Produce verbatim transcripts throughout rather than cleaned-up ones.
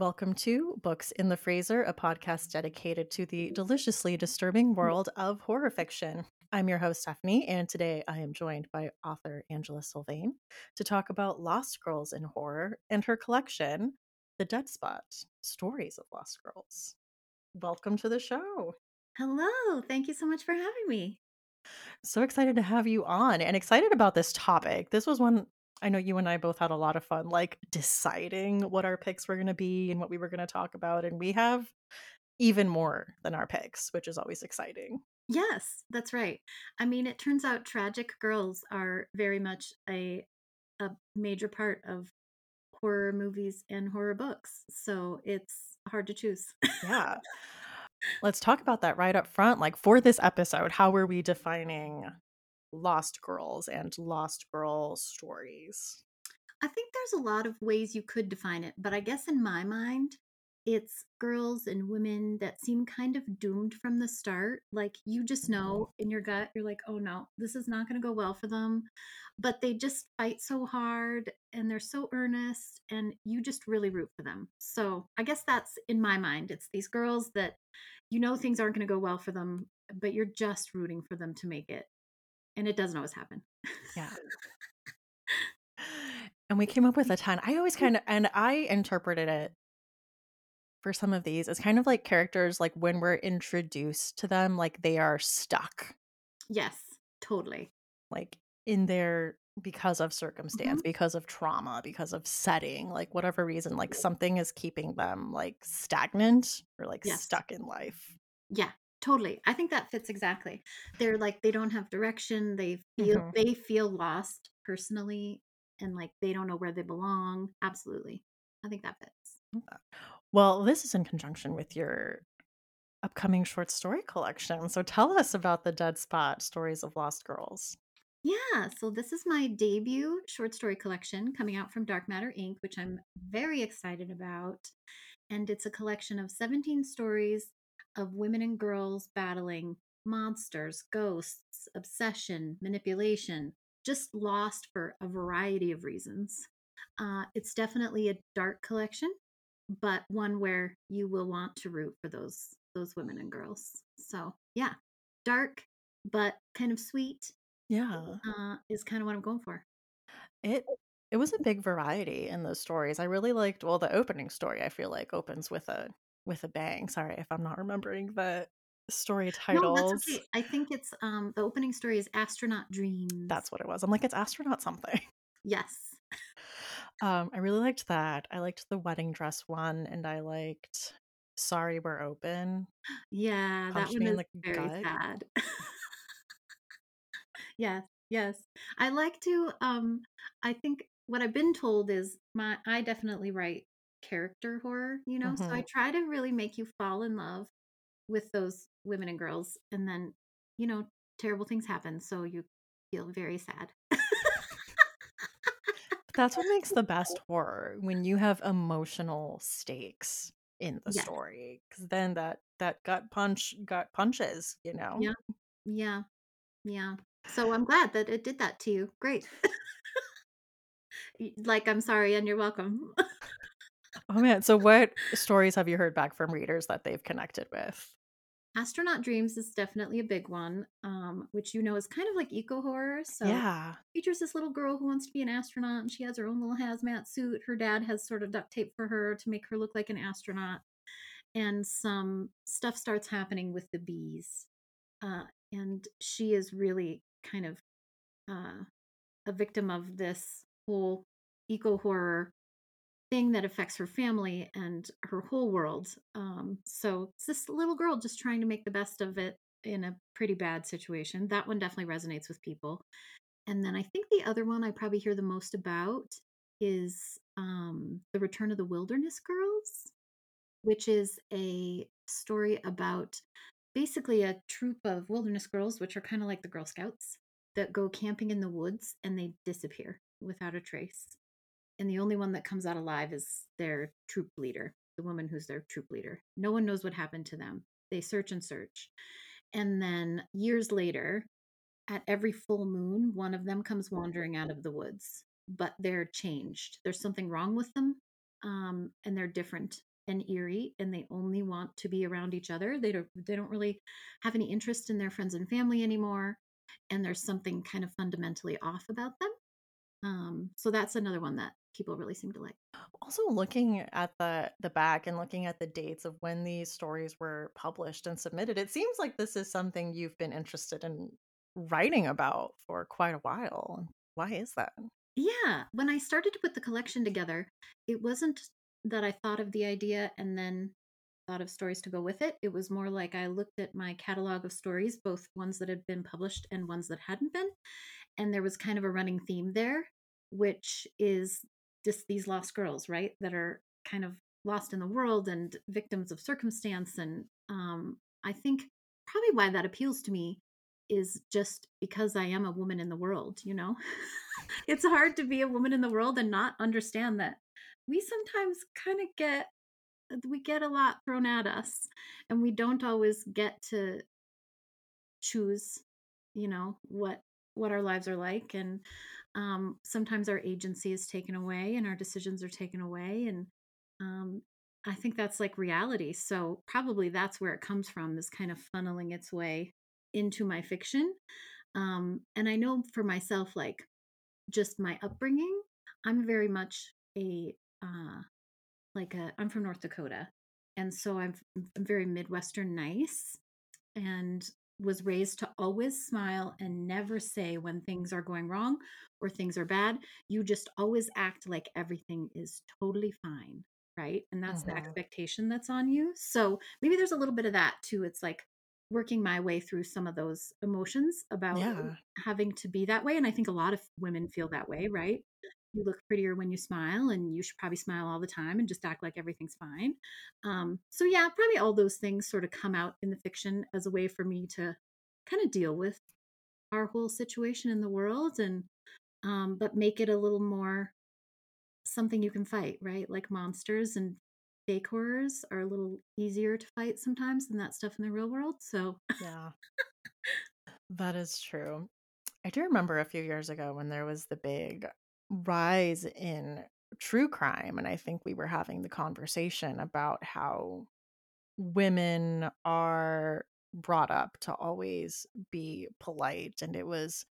Welcome to Books in the Fraser, a podcast dedicated to the deliciously disturbing world of horror fiction. I'm your host, Stephanie, and today I am joined by author Angela Sylvain to talk about Lost Girls in Horror and her collection, The Dead Spot Stories of Lost Girls. Welcome to the show. Hello. Thank you so much for having me. So excited to have you on and excited about this topic. This was one I know you and I both had a lot of fun, like deciding what our picks were going to be and what we were going to talk about. And we have even more than our picks, which is always exciting. Yes, that's right. I mean, it turns out tragic girls are very much a a major part of horror movies and horror books. So it's hard to choose. Yeah. Let's talk about that right up front. Like for this episode, how are we defining Lost Girls and Lost Girl stories? I think there's a lot of ways you could define it, but I guess in my mind, it's girls and women that seem kind of doomed from the start. Like you just Mhm. know in your gut, you're like, oh no, this is not going to go well for them. But they just fight so hard and they're so earnest, and you just really root for them. So I guess that's in my mind. It's these girls that you know things aren't going to go well for them, but you're just rooting for them to make it. And it doesn't always happen. Yeah. And we came up with a ton. I always kind of, and I interpreted it for some of these as kind of like characters, like when we're introduced to them, like they are stuck, Yes, totally. like in their because of Mhm. circumstance, because of trauma, because of setting, like whatever reason, like something is keeping them like stagnant or like Yes. stuck in life. Yeah, totally. I think that fits exactly. They're like they don't have direction. They feel Hmm. they feel lost personally and like they don't know where they belong. Absolutely. I think that fits. Well, this is in conjunction with your upcoming short story collection. So tell us about the Dead Spot Stories of Lost Girls. Yeah, so this is my debut short story collection coming out from Dark Matter Incorporated, which I'm very excited about. And it's a collection of seventeen stories of women and girls battling monsters, ghosts, obsession, manipulation, just lost for a variety of reasons. Uh, it's definitely a dark collection, but one where you will want to root for those those women and girls. So yeah, dark but kind of sweet Yeah. uh, is kind of what I'm going for. It it was a big variety in those stories. I really liked well, the opening story I feel like opens with a with a bang. Sorry if I'm not remembering the story No, that's titles. okay. I think it's um the opening story is Astronaut Dreams. That's what it was. I'm like, it's astronaut something. Yes. Um, I really liked that. I liked the wedding dress one, and I liked Sorry We're Open. Yeah, that Punched one me in is the very gut. sad. Yes, yes. I like to um I think what I've been told is my I definitely write character horror, you know? So I Mhm. try to really make you fall in love with those women and girls, and then, you know, terrible things happen, so you feel very sad. That's what makes the best horror, when you have emotional stakes in the Yes. story, because then that that gut punch gut punches, you know? Yeah. Yeah. Yeah. So I'm glad that it did that to you. Great. Y like, I'm sorry and you're welcome. Oh, man, so what stories have you heard back from readers that they've connected with? Astronaut Dreams is definitely a big one, um, which you know is kind of like eco horror. So Yeah. features this little girl who wants to be an astronaut, and she has her own little hazmat suit. Her dad has sort of duct tape for her to make her look like an astronaut, and some stuff starts happening with the bees, uh, and she is really kind of uh, a victim of this whole eco horror thing that affects her family and her whole world. Um, so it's this little girl just trying to make the best of it in a pretty bad situation. That one definitely resonates with people. And then I think the other one I probably hear the most about is um, The Return of the Wilderness Girls, which is a story about basically a troop of wilderness girls, which are kind of like the Girl Scouts, that go camping in the woods and they disappear without a trace, and the only one that comes out alive is their troop leader, the woman who's their troop leader. No one knows what happened to them. They search and search. And then years later, at every full moon, one of them comes wandering out of the woods, but they're changed. There's something wrong with them, um, and they're different and eerie, and they only want to be around each other. They don't they don't really have any interest in their friends and family anymore, and there's something kind of fundamentally off about them. Um, so that's another one that people really seem to like. Also, looking at the the back and looking at the dates of when these stories were published and submitted, it seems like this is something you've been interested in writing about for quite a while. Why is that? Yeah, when I started to put the collection together, it wasn't that I thought of the idea and then thought of stories to go with it. It was more like I looked at my catalog of stories, both ones that had been published and ones that hadn't been, and there was kind of a running theme there, which is just these lost girls, right? That are kind of lost in the world and victims of circumstance. And um, I think probably why that appeals to me is just because I am a woman in the world, you know? It's hard to be a woman in the world and not understand that we sometimes kind of get we get a lot thrown at us, and we don't always get to choose, you know, what what our lives are like. And um sometimes our agency is taken away and our decisions are taken away. And um I think that's like reality. So probably that's where it comes from, is kind of funneling its way into my fiction. Um and I know for myself, like, just my upbringing, I'm very much a uh like a I'm from North Dakota. And so I'm, I'm very Midwestern nice, and was raised to always smile and never say when things are going wrong or things are bad. You just always act like everything is totally fine, right? And that's the Hmm. expectation that's on you. So maybe there's a little bit of that too. It's like working my way through some of those emotions about Yeah. having to be that way. And I think a lot of women feel that way, right? You look prettier when you smile, and you should probably smile all the time and just act like everything's fine. Um, so yeah, probably all those things sort of come out in the fiction as a way for me to kind of deal with our whole situation in the world, and um, but make it a little more something you can fight, right? Like monsters and fake horrors are a little easier to fight sometimes than that stuff in the real world. So Yeah, that is true. I do remember a few years ago when there was the big rise in true crime, and I think we were having the conversation about how women are brought up to always be polite. And it was,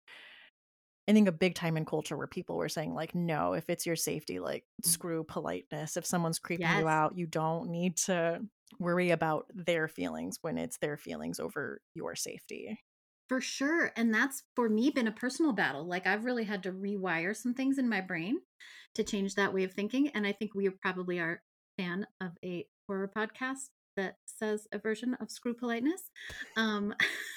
I think, a big time in culture where people were saying, like, no, if it's your safety, like, screw politeness. If someone's creeping you yes, out, you don't need to worry about their feelings when it's their feelings over your safety. for sure. And that's for me been a personal battle. Like, I've really had to rewire some things in my brain to change that way of thinking. And I think we probably are a fan of a horror podcast that says a version of screw politeness. Um,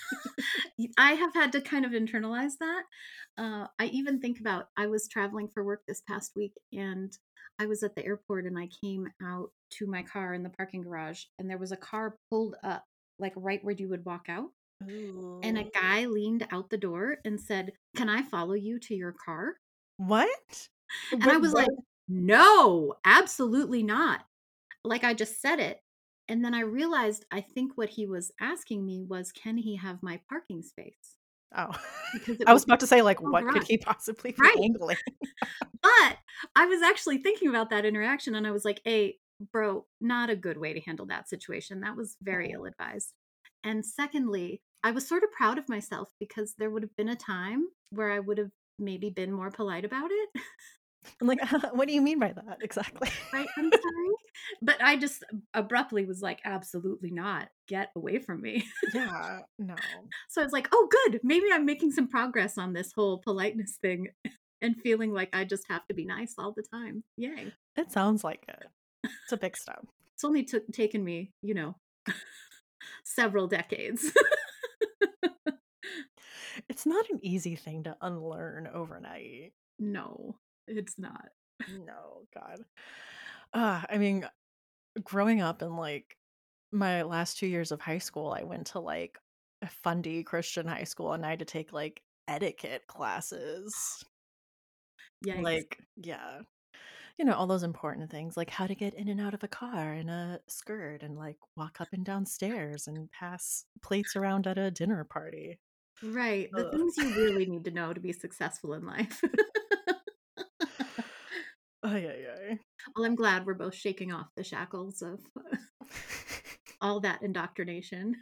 I have had to kind of internalize that. Uh, I even think about, I was traveling for work this past week, and I was at the airport, and I came out to my car in the parking garage, and there was a car pulled up, like right where you would walk out. And a Ooh. guy leaned out the door and said, "Can I follow you to your car?" What? And I What was what like, "No, absolutely not." Like, I just said it. And then I realized, I think what he was asking me was, can he have my parking space? Oh. Because it I was was about to say, like, a what could garage. he possibly be Right. angling? But I was actually thinking about that interaction, and I was like, "Hey, bro, not a good way to handle that situation. That was very Oh. ill advised." And secondly, I was sort of proud of myself because there would have been a time where I would have maybe been more polite about it. I'm like, what do you mean by that exactly? Right? I'm sorry. But I just abruptly was like, absolutely not. Get away from me. Yeah, no. So I was like, oh, good. Maybe I'm making some progress on this whole politeness thing and feeling like I just have to be nice all the time. Yay. It sounds like it. It's a big step. It's only took taken me, you know, several decades. It's not an easy thing to unlearn overnight. No, it's not. No, God. Uh, I mean, growing up in, like, my last two years of high school, I went to, like, a fundy Christian high school, and I had to take, like, etiquette classes. Yikes. Like, yeah. You know, all those important things, like how to get in and out of a car in a skirt and, like, walk up and down stairs and pass plates around at a dinner party. Right. The Ugh. things you really need to know to be successful in life. Ay, ay, ay. Well, I'm glad we're both shaking off the shackles of all that indoctrination.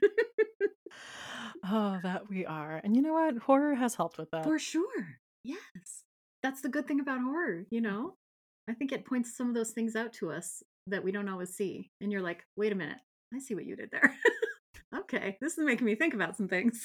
Oh, that we are. And you know what? Horror has helped with that. For sure. Yes. That's the good thing about horror, you know? I think it points some of those things out to us that we don't always see. And you're like, wait a minute, I see what you did there. Okay, this is making me think about some things.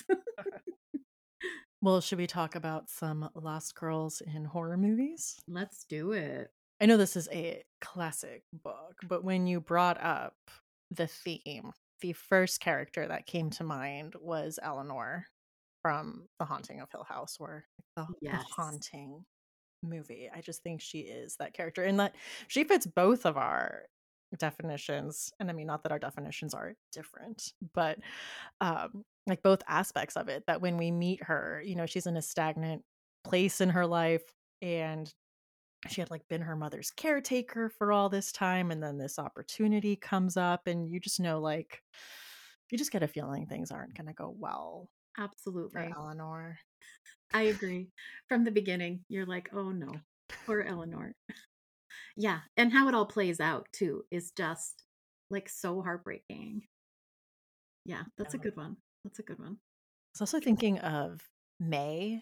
Well, should we talk about some Lost Girls in horror movies? Let's do it. I know this is a classic book, but when you brought up the theme, the first character that came to mind was Eleanor from The Haunting of Hill House, or the, the Yes. Haunting movie. I just think she is that character, and that she fits both of our definitions. And I mean, not that our definitions are different, but um, like both aspects of it. That when we meet her, you know, she's in a stagnant place in her life, and she had like been her mother's caretaker for all this time, and then this opportunity comes up, and you just know, like, you just get a feeling things aren't going to go well for Absolutely. Eleanor. I agree. From the beginning, you're like, oh no, poor Eleanor. Yeah. And how it all plays out too is just like so heartbreaking. Yeah, that's a Yeah. good one. That's a good one. I was also thinking of May.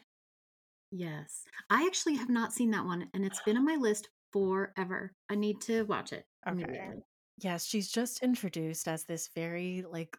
Yes. I actually have not seen that one, and it's been on my list forever. I need to watch it Okay. immediately. Yes, she's just introduced as this very, like,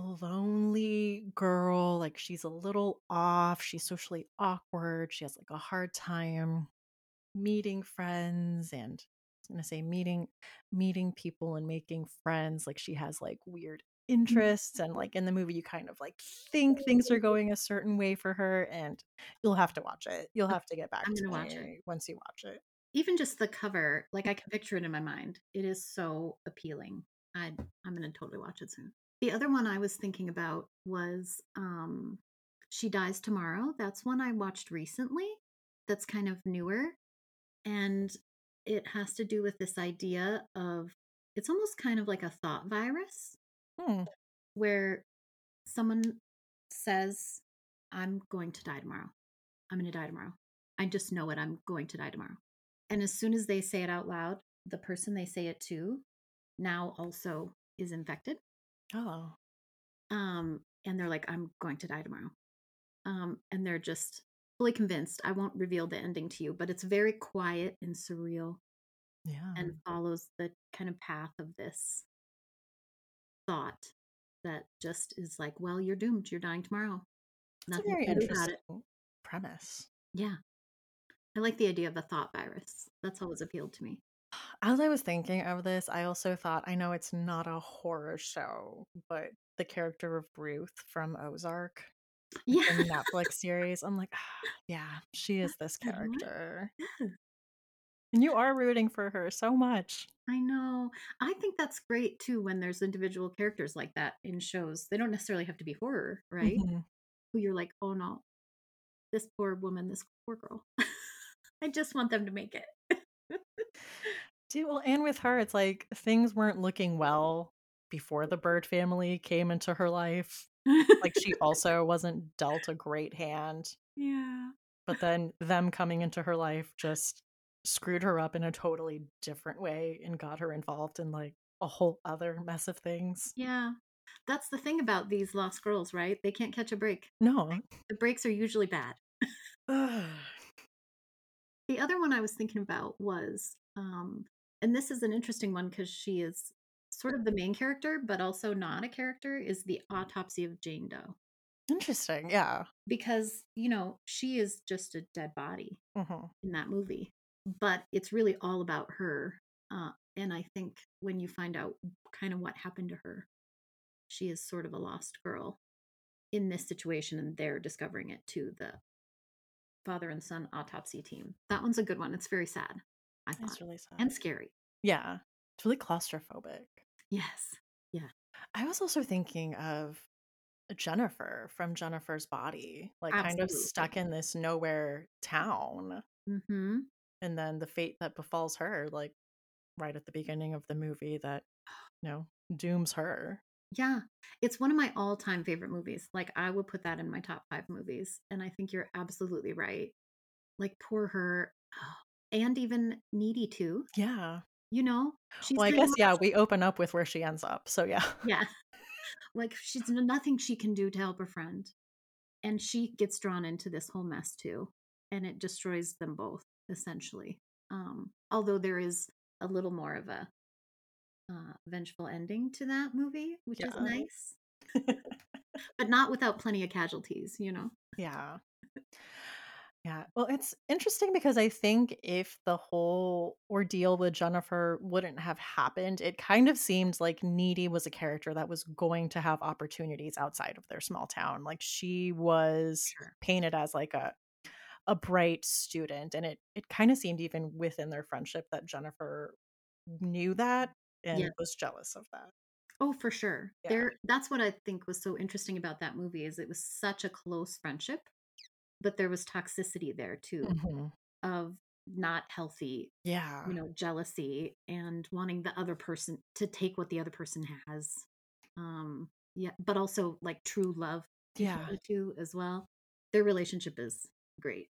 lonely girl. Like, she's a little off. She's socially awkward. She has, like, a hard time meeting friends, and I was gonna say meeting meeting people and making friends. Like, she has, like, weird Mm. interests, and, like, in the movie, you kind of, like, think things are going a certain way for her, and you'll have to watch it. You'll have to get back I'm to gonna watch it. me once you watch it. Even just the cover, like I can picture it in my mind. It is so appealing. I I'm gonna totally watch it soon. The other one I was thinking about was um She Dies Tomorrow. That's one I watched recently. That's kind of newer. And it has to do with this idea of it's almost kind of like a thought virus Hmm. where someone says, I'm going to die tomorrow. I'm going to die tomorrow. I just know it. I'm going to die tomorrow. And as soon as they say it out loud, the person they say it to now also is infected. Oh. Um, and they're like, I'm going to die tomorrow. Um, and they're just fully convinced. I won't reveal the ending to you, but it's very quiet and surreal Yeah. and follows the kind of path of this thought that just is like, well, you're doomed. You're dying tomorrow. That's a Nothing very you can do about it. interesting premise. Yeah. I like the idea of a thought virus. That's always appealed to me. As I was thinking of this, I also thought, I know it's not a horror show, but the character of Ruth from Ozark, like Yeah. the Netflix series, I'm like, "Ah, yeah, she is this Good one. character." Yeah. And you are rooting for her so much. I know. I think that's great too when there's individual characters like that in shows. They don't necessarily have to be horror, right? Mhm. Who you're like, oh no, this poor woman, this poor girl. I just want them to make it. Dude, well, and with her, it's like things weren't looking well before the Bird family came into her life. Like, she also wasn't dealt a great hand. Yeah. But then them coming into her life just screwed her up in a totally different way and got her involved in, like, a whole other mess of things. Yeah. That's the thing about these lost girls, right? They can't catch a break. No. The breaks are usually bad. The other one I was thinking about was, um, and this is an interesting one because she is sort of the main character, but also not a character, is the autopsy of Jane Doe. Interesting, yeah. Because, you know, she is just a dead body Mhm. in that movie, but it's really all about her. Uh, and I think when you find out kind of what happened to her, she is sort of a lost girl in this situation, and they're discovering it to the father and son autopsy team. That one's a good one. It's very sad, I thought, It's really sad. and scary. Yeah. It's really claustrophobic. Yes. Yeah. I was also thinking of Jennifer from Jennifer's Body, like, kind of Absolutely. stuck in this nowhere town, Mhm. and then the fate that befalls her, like, right at the beginning of the movie that, you know, dooms her. Yeah. It's one of my all-time favorite movies. Like, I would put that in my top five movies, and I think you're absolutely right. Like, poor her. and even Needy too. Yeah. You know, she's Well, I kind of guess, yeah, lost. we open up with where she ends up, so yeah. Yeah, like she's n- nothing she can do to help her friend, and she gets drawn into this whole mess too, and it destroys them both essentially. Um, although there is a little more of a uh, vengeful ending to that movie, which is Yeah. nice, but not without plenty of casualties. You know. Yeah. Yeah. Well, it's interesting because I think if the whole ordeal with Jennifer wouldn't have happened, it kind of seemed like Needy was a character that was going to have opportunities outside of their small town. Like she was Sure. painted as like a a bright student, and it it kind of seemed even within their friendship that Jennifer knew that Yeah. and was jealous of that. Oh, for sure. Yeah. There. That's what I think was so interesting about that movie is it was such a close friendship, but there was toxicity there too Mhm. of not healthy, you Yeah. know, jealousy and wanting the other person to take what the other person has. Um, yeah, but also like true love Yeah. together too as well. Their relationship is great.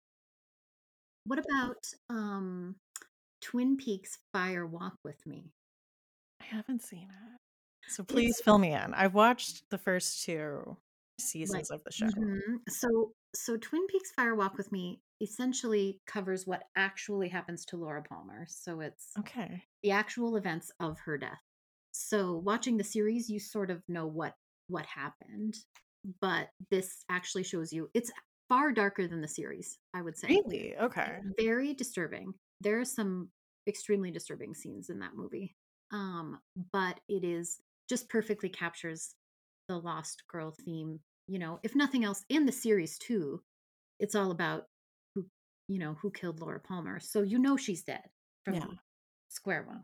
What about um Twin Peaks Fire Walk with Me? I haven't seen it. So It's please fill me in. I've watched the first two like seasons of the show. mhm. So so Twin Peaks Fire Walk with Me essentially covers what actually happens to Laura Palmer. So it's Okay. the actual events of her death. So watching the series, you sort of know what what happened, but this actually shows you it's far darker than the series, I would say. Really? Okay. It's very disturbing. There are some extremely disturbing scenes in that movie. Um, but it is just perfectly captures the lost girl theme, you know, if nothing else in the series too, it's all about who, you know, who killed Laura Palmer. So you know she's dead Yeah. from square one.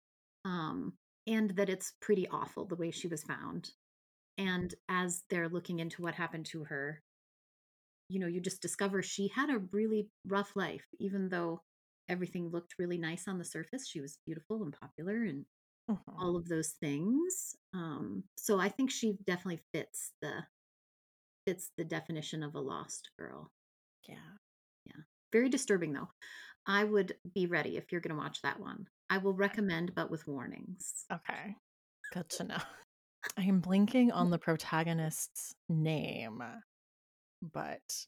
Um, and that it's pretty awful the way she was found. And as they're looking into what happened to her, you know, you just discover she had a really rough life, even though everything looked really nice on the surface. She was beautiful and popular and Mhm. all of those things. Um, so I think she definitely fits the fits the definition of a lost girl. Yeah. Yeah. Very disturbing though. I would be ready if you're going to watch that one. I will recommend, but with warnings. Okay. Good to know. I am blinking on the protagonist's name, but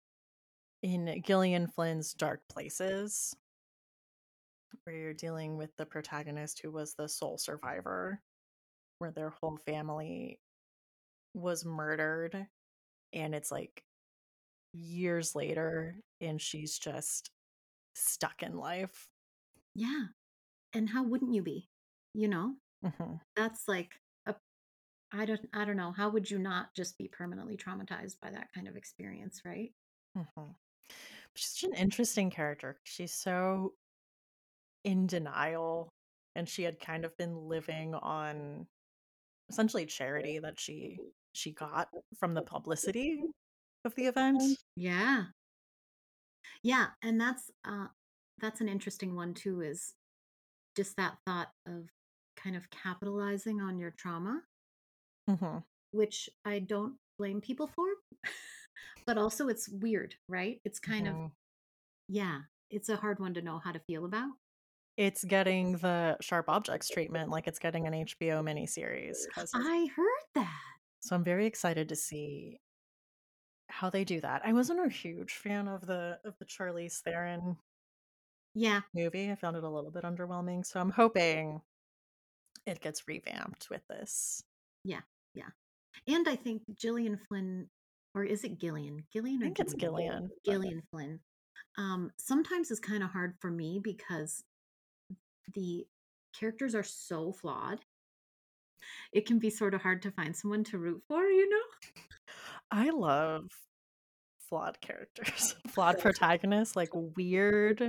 in Gillian Flynn's Dark Places, where you're dealing with the protagonist who was the sole survivor, where their whole family was murdered, and it's like years later, and she's just stuck in life. Yeah. And how wouldn't you be? You know? Mhm. That's like a I don't I don't know. How would you not just be permanently traumatized by that kind of experience, right? Mhm. She's such an interesting character. She's so in denial, and she had kind of been living on essentially charity that she she got from the publicity of the event. Yeah. Yeah, and that's uh that's an interesting one too is just that thought of kind of capitalizing on your trauma, Mhm. which I don't blame people for, but also it's weird, right? It's kind of Mhm. yeah, it's a hard one to know how to feel about. It's getting the Sharp Objects treatment like it's getting an H B O miniseries because of I heard that. so I'm very excited to see how they do that. I wasn't a huge fan of the of the Charlize Theron Yeah, movie. I found it a little bit underwhelming, so I'm hoping it gets revamped with this. yeah, yeah. And I think Gillian Flynn, or is it Gillian? Gillian I or think it's Gillian? Gillian, but Gillian Flynn. Um, sometimes is kind of hard for me because the characters are so flawed. It can be sort of hard to find someone to root for, you know? I love flawed characters, flawed protagonists, like weird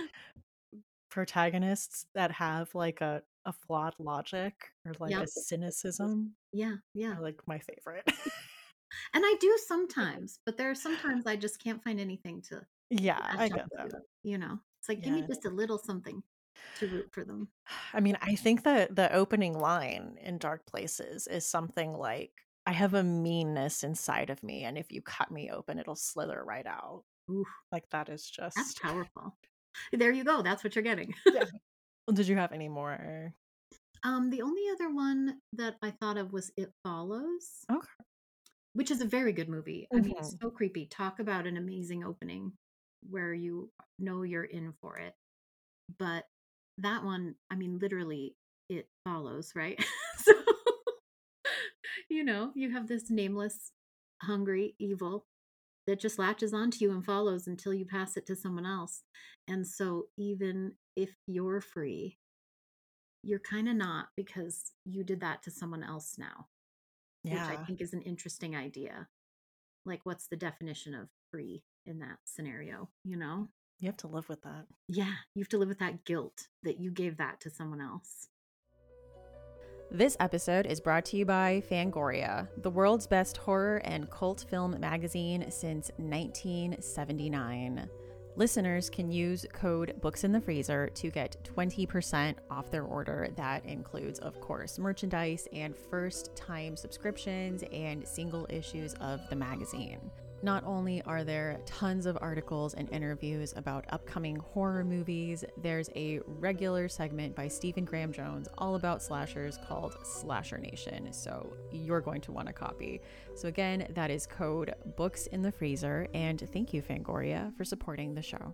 protagonists that have like a a flawed logic or like Yep. a cynicism Yeah, yeah. are like my favorite. And I do sometimes, but there are sometimes I just can't find anything to Yeah, I latch on get that. to, you know? It's like, give me Yeah. just a little something to root for them. I mean, I think that the opening line in Dark Places is something like, "I have a meanness inside of me, and if you cut me open, it'll slither right out." Ooh, Like, that is that's just powerful. There you go. That's what you're getting. Yeah. Well, did you have any more? Um, the only other one that I thought of was It Follows, Okay. which is a very good movie. I mean, Mhm. so creepy. Talk about an amazing opening where you know you're in for it. But that one, I mean, literally, it follows, right? So, you know, you have this nameless, hungry evil that just latches onto you and follows until you pass it to someone else. And so, even if you're free, you're kind of not because you did that to someone else now, which I Yeah. think is an interesting idea. Like, what's the definition of free in that scenario? You know? You have to live with that. Yeah, you have to live with that guilt that you gave that to someone else. This episode is brought to you by Fangoria, the world's best horror and cult film magazine since nineteen seventy-nine. Listeners can use code Books in the Freezer to get twenty percent off their order. That includes, of course, merchandise and first time subscriptions and single issues of the magazine. Not only are there tons of articles and interviews about upcoming horror movies, there's a regular segment by Stephen Graham Jones all about slashers called Slasher Nation, so you're going to want a copy. So again, that is code Books in the Freezer, and thank you, Fangoria, for supporting the show.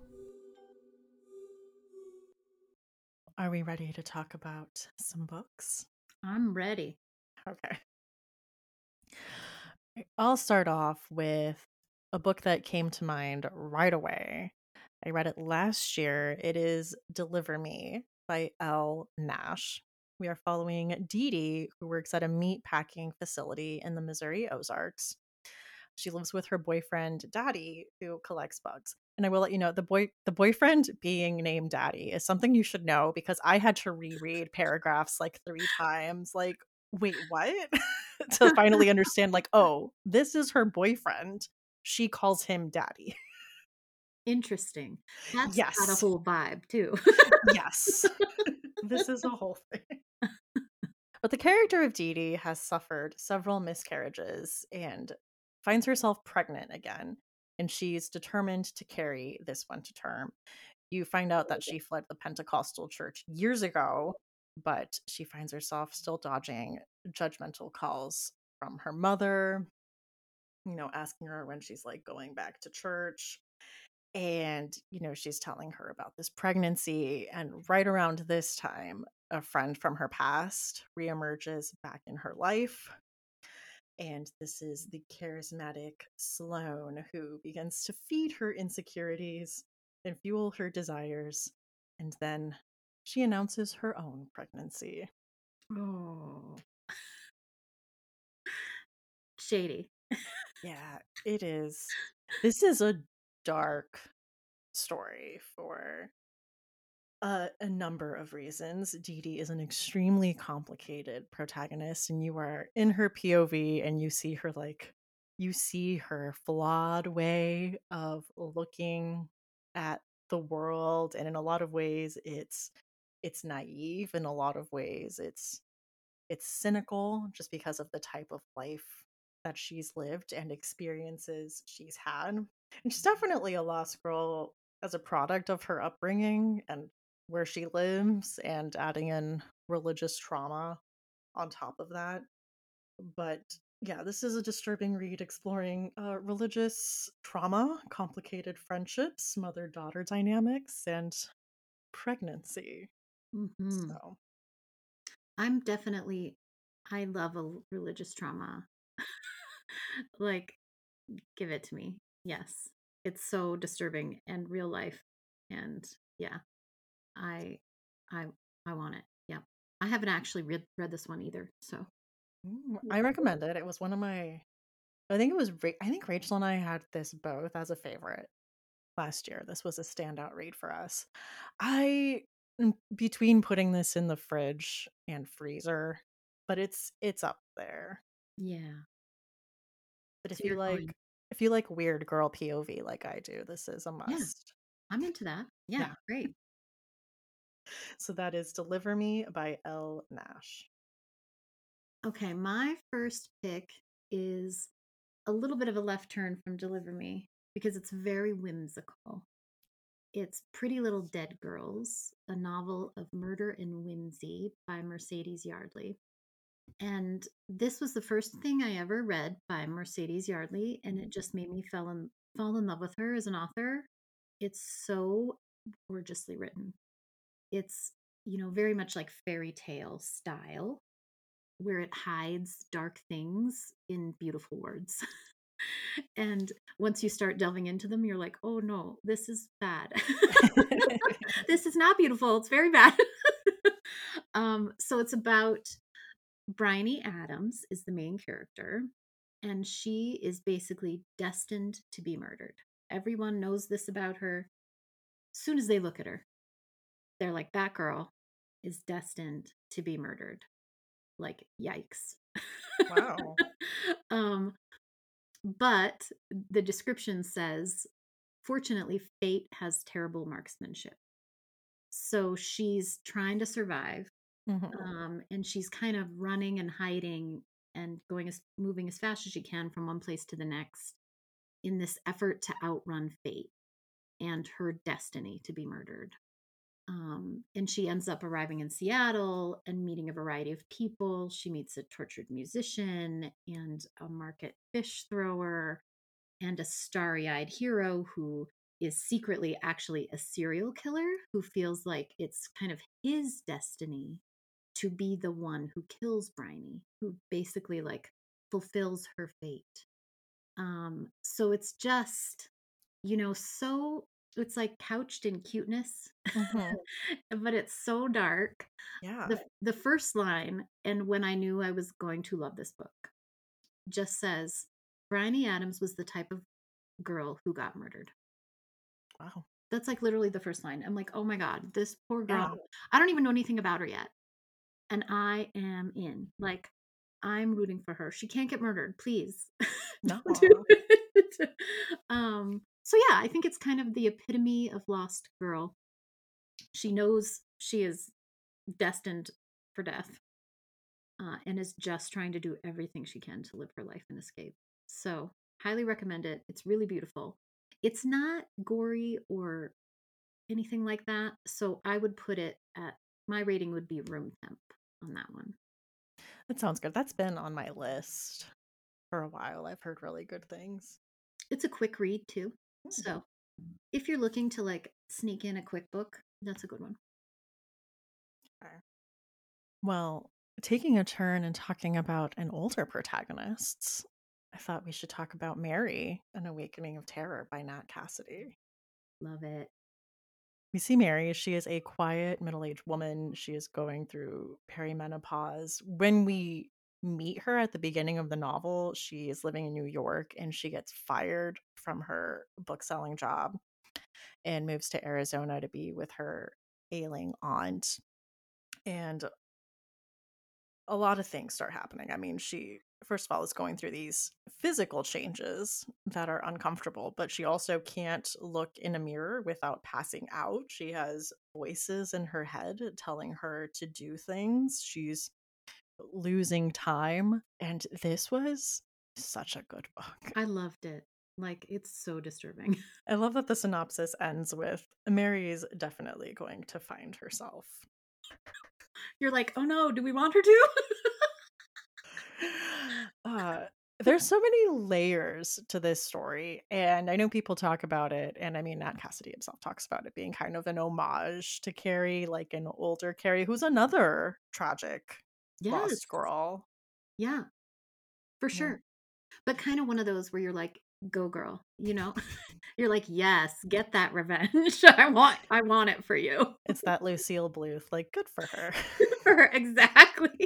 Are we ready to talk about some books? I'm ready. Okay. I'll start off with a book that came to mind right away. I read it last year. It is Deliver Me by Elle Nash. We are following Dee Dee, who works at a meat packing facility in the Missouri Ozarks. She lives with her boyfriend, Daddy, who collects bugs. And I will let you know the boy the boyfriend being named Daddy is something you should know because I had to reread paragraphs like three times. Like, wait, what? To finally understand, like, oh, this is her boyfriend. She calls him Daddy. Interesting. That's got a Yes. whole vibe too. Yes. This is a whole thing. But the character of Dee Dee has suffered several miscarriages and finds herself pregnant again. And she's determined to carry this one to term. You find out that she fled the Pentecostal church years ago, but she finds herself still dodging judgmental calls from her mother, you know, asking her when she's like going back to church. And, you know, she's telling her about this pregnancy. And right around this time, a friend from her past reemerges back in her life. And this is the charismatic Sloane who begins to feed her insecurities and fuel her desires. And then she announces her own pregnancy. Oh, shady. Yeah, it is. This is a dark story for Uh, a number of reasons. Dee Dee is an extremely complicated protagonist, and you are in her P O V and you see her like you see her flawed way of looking at the world, and in a lot of ways it's it's naive, in a lot of ways it's it's cynical just because of the type of life that she's lived and experiences she's had. And she's definitely a lost girl as a product of her upbringing and where she lives, and adding in religious trauma on top of that. But yeah, this is a disturbing read exploring uh, religious trauma, complicated friendships, mother daughter dynamics, and pregnancy. Hmm. So, I'm definitely, I love a l- religious trauma. Like, give it to me. Yes. It's so disturbing and real life. And yeah, I, I, I want it. Yeah. I haven't actually read read this one either. So mm, I recommend it. It was one of my I think it was Ra- I think Rachel and I had this both as a favorite last year. This was a standout read for us. I mm, between putting this in the fridge and freezer, but it's it's up there. yeah. But So if you you're going, like if you like weird girl P O V like I do, this is a yeah, must. I'm into that. Yeah. Yeah. Great. So that is Deliver Me by Elle Nash. Okay. My first pick is a little bit of a left turn from Deliver Me because it's very whimsical. It's Pretty Little Dead Girls, a novel of murder and whimsy by Mercedes Yardley. And this was the first thing I ever read by Mercedes Yardley, and it just made me fall in, fall in love with her as an author. It's so gorgeously written. It's, you know, very much like fairy tale style, where it hides dark things in beautiful words. And once you start delving into them, you're like, oh no, this is bad. This is not beautiful. It's very bad. um, so it's about Bryony Adams is the main character, and she is basically destined to be murdered. Everyone knows this about her. As soon as they look at her, they're like, that girl is destined to be murdered. Like, yikes. Wow. um, but the description says, fortunately, fate has terrible marksmanship. So she's trying to survive. Mhm. Um, and she's kind of running and hiding and going as moving as fast as she can from one place to the next in this effort to outrun fate and her destiny to be murdered. Um, and she ends up arriving in Seattle and meeting a variety of people. She meets a tortured musician and a market fish thrower and a starry-eyed hero who is secretly actually a serial killer who feels like it's kind of his destiny to be the one who kills Bryony, who basically like fulfills her fate. Um, so it's just, you know, so it's like couched in cuteness, Mhm. but it's so dark. Yeah. The the first line, and when I knew I was going to love this book, just says, Bryony Adams was the type of girl who got murdered. Wow. That's like literally the first line. I'm like, oh my God, this poor girl. Yeah. I don't even know anything about her yet. And I am in. Like, I'm rooting for her. She can't get murdered. Please. No. Don't do it. um, so yeah, I think it's kind of the epitome of lost girl. She knows she is destined for death. Uh, and is just trying to do everything she can to live her life and escape. So, highly recommend it. It's really beautiful. It's not gory or anything like that. So, I would put it at my rating would be room temp on that one. That sounds good. That's been on my list for a while. I've heard really good things. It's a quick read too. Hmm. So, if you're looking to like sneak in a quick book, that's a good one. Okay. Well, taking a turn and talking about an older protagonist, I thought we should talk about Mary, An Awakening of Terror by Nat Cassidy. Love it. We see Mary. She is a quiet middle-aged woman. She is going through perimenopause. When we meet her at the beginning of the novel, she is living in New York and she gets fired from her book-selling job and moves to Arizona to be with her ailing aunt. And a lot of things start happening. I mean, she, first of all, is going through these physical changes that are uncomfortable, but she also can't look in a mirror without passing out. She has voices in her head telling her to do things. She's losing time. And this was such a good book. I loved it. Like, it's so disturbing. I love that the synopsis ends with Mary's definitely going to find herself. You're like, oh no, do we want her to? uh, there's so many layers to this story, and I know people talk about it, and I mean, Nat Cassidy himself talks about it being kind of an homage to Carrie, like an older Carrie, who's another tragic Yes. lost girl. Yeah, for Yeah. sure. But kind of one of those where you're like, go girl, you know? You're like, yes, get that revenge. I want I want it for you. It's that Lucille Bluth, like, good for her. For her, exactly.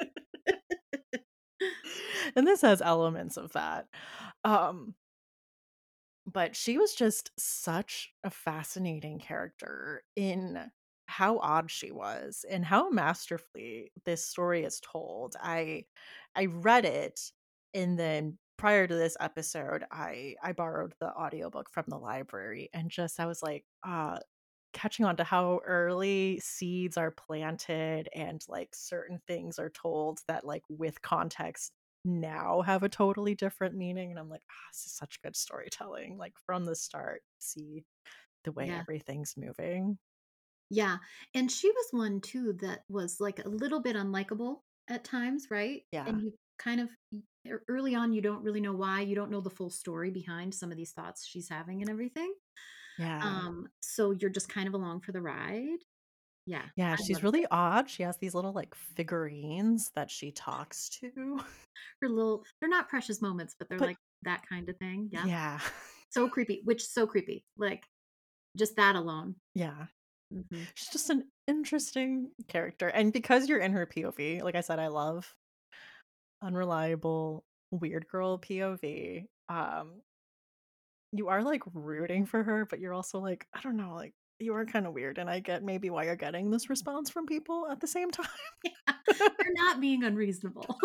And this has elements of that. Um, but she was just such a fascinating character in how odd she was and how masterfully this story is told. I I read it, and then prior to this episode, I I borrowed the audiobook from the library, and just I was like, uh catching on to how early seeds are planted and like certain things are told that like with context now have a totally different meaning. And I'm like, ah, this is such good storytelling, like from the start. See the way Yeah. everything's moving. Yeah. And she was one too that was like a little bit unlikable at times, right? Yeah. And you kind of y- e- early on, you don't really know why. You don't know the full story behind some of these thoughts she's having and everything. Yeah. Um, so you're just kind of along for the ride. Yeah. Yeah, I she's loved really it. odd. She has these little like figurines that she talks to. Her little, they're not precious moments, but they're But like that kind of thing. Yeah. yeah. So creepy, which so creepy. Like just that alone. Yeah. Hmm. She's just an interesting character. And because you're in her P O V, like I said, I love unreliable weird girl P O V. Um you are like rooting for her, but you're also like, I don't know, like you are kind of weird and I get maybe why you're getting this response from people at the same time. Yeah. They're not being unreasonable.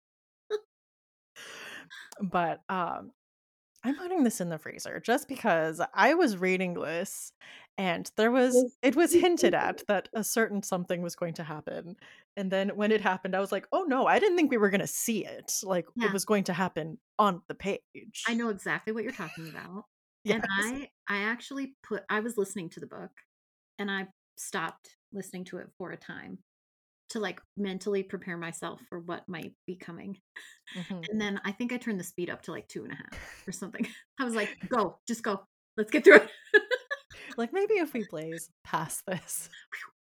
But um I'm putting this in the freezer just because I was reading this and there was it was hinted at that a certain something was going to happen. And then when it happened, I was like, "Oh no, I didn't think we were going to see it. Like it Yeah. was going to happen on the I page." know exactly what you're talking about. And Yes. I I actually put I was listening to the book and I stopped listening to it for a time to like mentally prepare myself for what might be coming. Mhm. And then I think I turned the speed up to like two and a half or something. I was like, go, just go. Let's get through it. Like maybe if we blaze past this.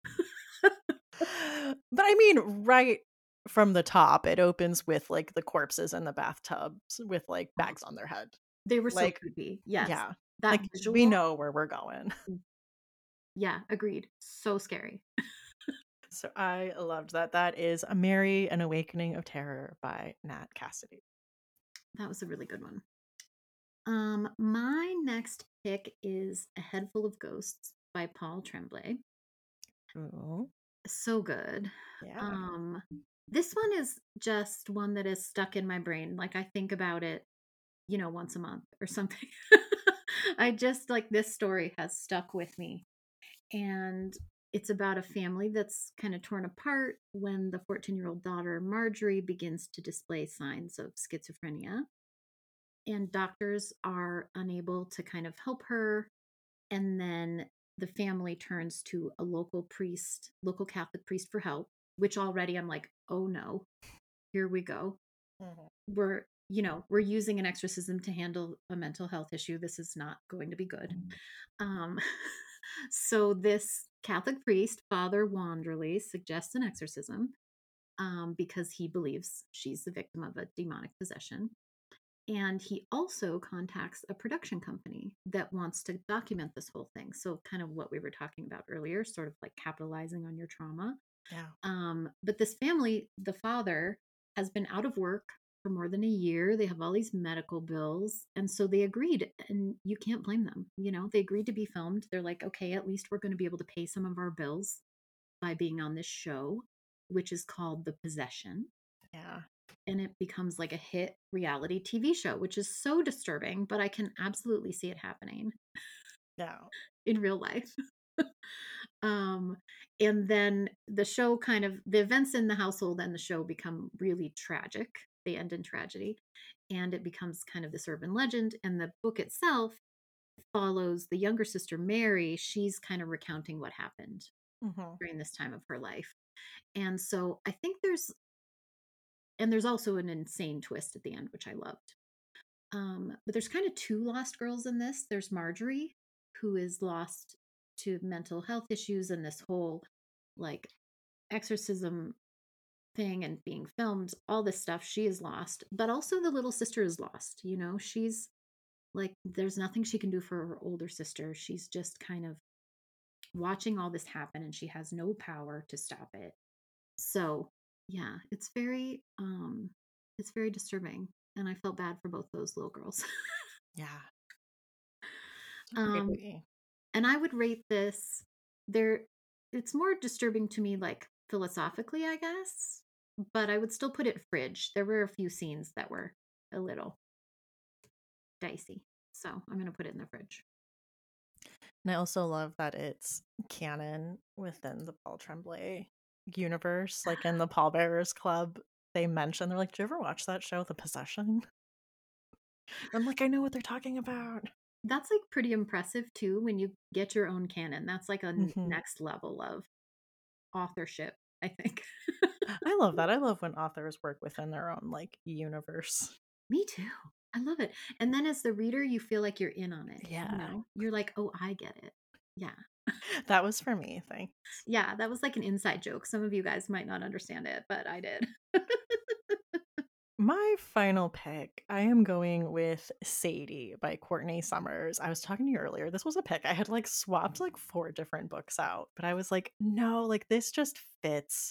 But I mean, right from the top, it opens with like the corpses in the bathtubs with like bags on their head. They were so Like, creepy. Yes. yeah. That Like we visual. know where we're going. Yeah, agreed. So scary. So I loved that. That is A Mary, An Awakening of Terror by Nat Cassidy. That was a really good one. Um, my next pick is A Head Full of Ghosts by Paul Tremblay. Ooh, So good. yeah. Um, this one is just one that is stuck in my brain. Like I think about it, you know, once a month or something. I just like this story has stuck with me. And it's about a family that's kind of torn apart when the fourteen year old daughter, Marjorie, begins to display signs of schizophrenia. And doctors are unable to kind of help her. And then the family turns to a local priest, local Catholic priest for help, which already I'm like, oh no, here we go. Mhm. We're, you know, we're using an exorcism to handle a mental health issue. This is not going to be good. Um, so this Catholic priest, Father Wanderley, suggests an exorcism um, because he believes she's the victim of a demonic possession. And he also contacts a production company that wants to document this whole thing. So, kind of what we were talking about earlier, sort of like capitalizing on your trauma. Yeah. Um, but this family, the father, has been out of work for more than a year. They have all these medical bills. And so they agreed, and you can't blame them. You know, they agreed to be filmed. They're like, okay, at least we're going to be able to pay some of our bills by being on this show, which is called The Possession. Yeah. And it becomes like a hit reality T V show, which is so disturbing, but I can absolutely see it happening Yeah. in real life. um, and then the show kind of, the events in the household and the show become really tragic. They end in tragedy. And it becomes kind of this urban legend. And the book itself follows the younger sister, Mary. She's kind of recounting what happened Mhm. during this time of her life. And so I think there's, and there's also an insane twist at the end, which I loved. Um, but there's kind of two lost girls in this. There's Marjorie, who is lost to mental health issues and this whole like exorcism thing and being filmed, all this stuff. She is lost, but also the little sister is lost. You know, she's like, there's nothing she can do for her older sister. She's just kind of watching all this happen and she has no power to stop it. So, yeah, it's very, um, it's very disturbing. And I felt bad for both those little girls. Yeah. um, Creepy. and I would rate this there it's more disturbing to me like philosophically, I guess, but I would still put it fridge. There were a few scenes that were a little dicey. So, I'm going to put it in the fridge. And I also love that it's canon within the Paul Tremblay universe. Like in the Pallbearers Club, they mention, they're like, "Did you ever watch that show, The Possession?" I'm like, I know what they're talking about. That's like pretty impressive too when you get your own canon. That's like a n- Hmm. next level of authorship, I think. I love that. I love when authors work within their own like universe. Me too. I love it. And then as the reader, you feel like you're in on it. You Yeah, know, you're like, oh, I get it. Yeah. that was for me. Thanks. Yeah. That was like an inside joke. Some of you guys might not understand it, but I did. My final pick, I am going with Sadie by Courtney Summers. I was talking to you earlier. This was a pick. I had like swapped like four different books out, but I was like, no, like this just fits.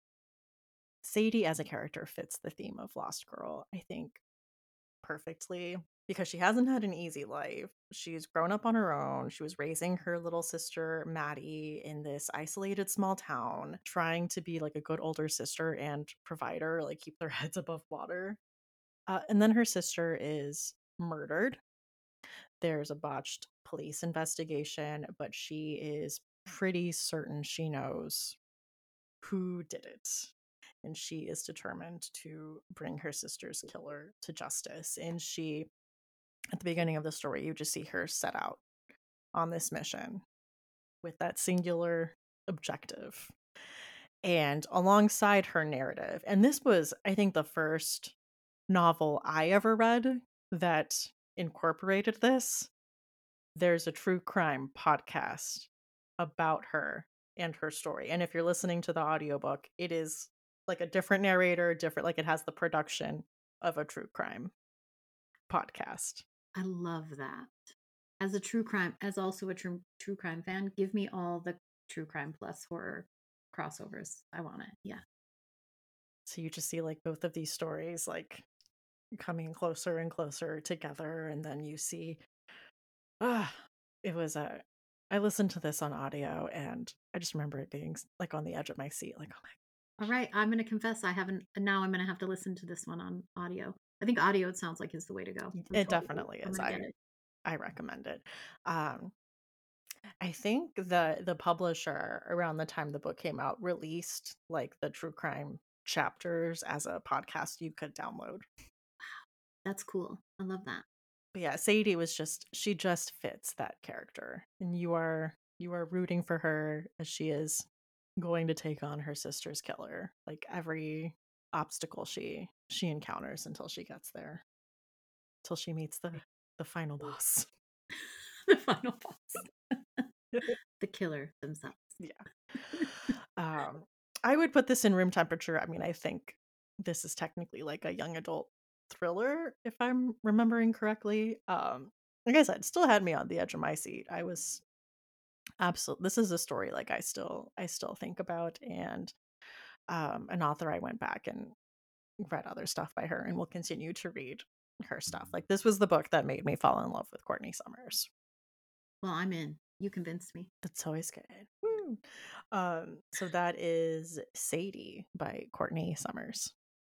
Sadie as a character fits the theme of Lost Girl, I think, perfectly because she hasn't had an easy life. She's grown up on her own. She was raising her little sister, Maddie, in this isolated small town, trying to be like a good older sister and provider, like keep their heads above water. Uh, and then her sister is murdered. There's a botched police investigation, but she is pretty certain she knows who did it. And she is determined to bring her sister's killer to justice. And she, at the beginning of the story, you just see her set out on this mission with that singular objective. And alongside her narrative, and this was, I think, the first novel I ever read that incorporated this. There's a true crime podcast about her and her story. And if you're listening to the audiobook, it is like a different narrator, different, like it has the production of a true crime podcast. I love that. As a true crime, as also a true true crime fan, give me all the true crime plus horror crossovers. I want it. Yeah. So you just see like both of these stories like coming closer and closer together. And then you see, ah, it was a, I listened to this on audio and I just remember it being like on the edge of my seat, like, oh my All right. I'm going to confess I haven't. Now I'm going to have to listen to this one on audio. I think audio, it sounds like, is the way to go. I'm it totally, definitely I'm is. going to I get it. I recommend it. Um, I think the the publisher around the time the book came out released like the true crime chapters as a podcast you could download. That's cool. I love that. But yeah, Sadie was just she just fits that character. And you are you are rooting for her as she is going to take on her sister's killer. Like every obstacle she she encounters until she gets there. Until she meets the the final boss. The final boss. The killer themselves. Yeah. Um, I would put this in room temperature. I mean, I think this is technically like a young adult thriller, if I'm remembering correctly. Um, like I said, still had me on the edge of my seat. I was absolutely. This is a story like I still, I still think about, and um, an author I went back and read other stuff by her, and will continue to read her stuff. Like this was the book that made me fall in love with Courtney Summers. Well, I'm in. You convinced me. That's always good. Woo. Um, so that is Sadie by Courtney Summers.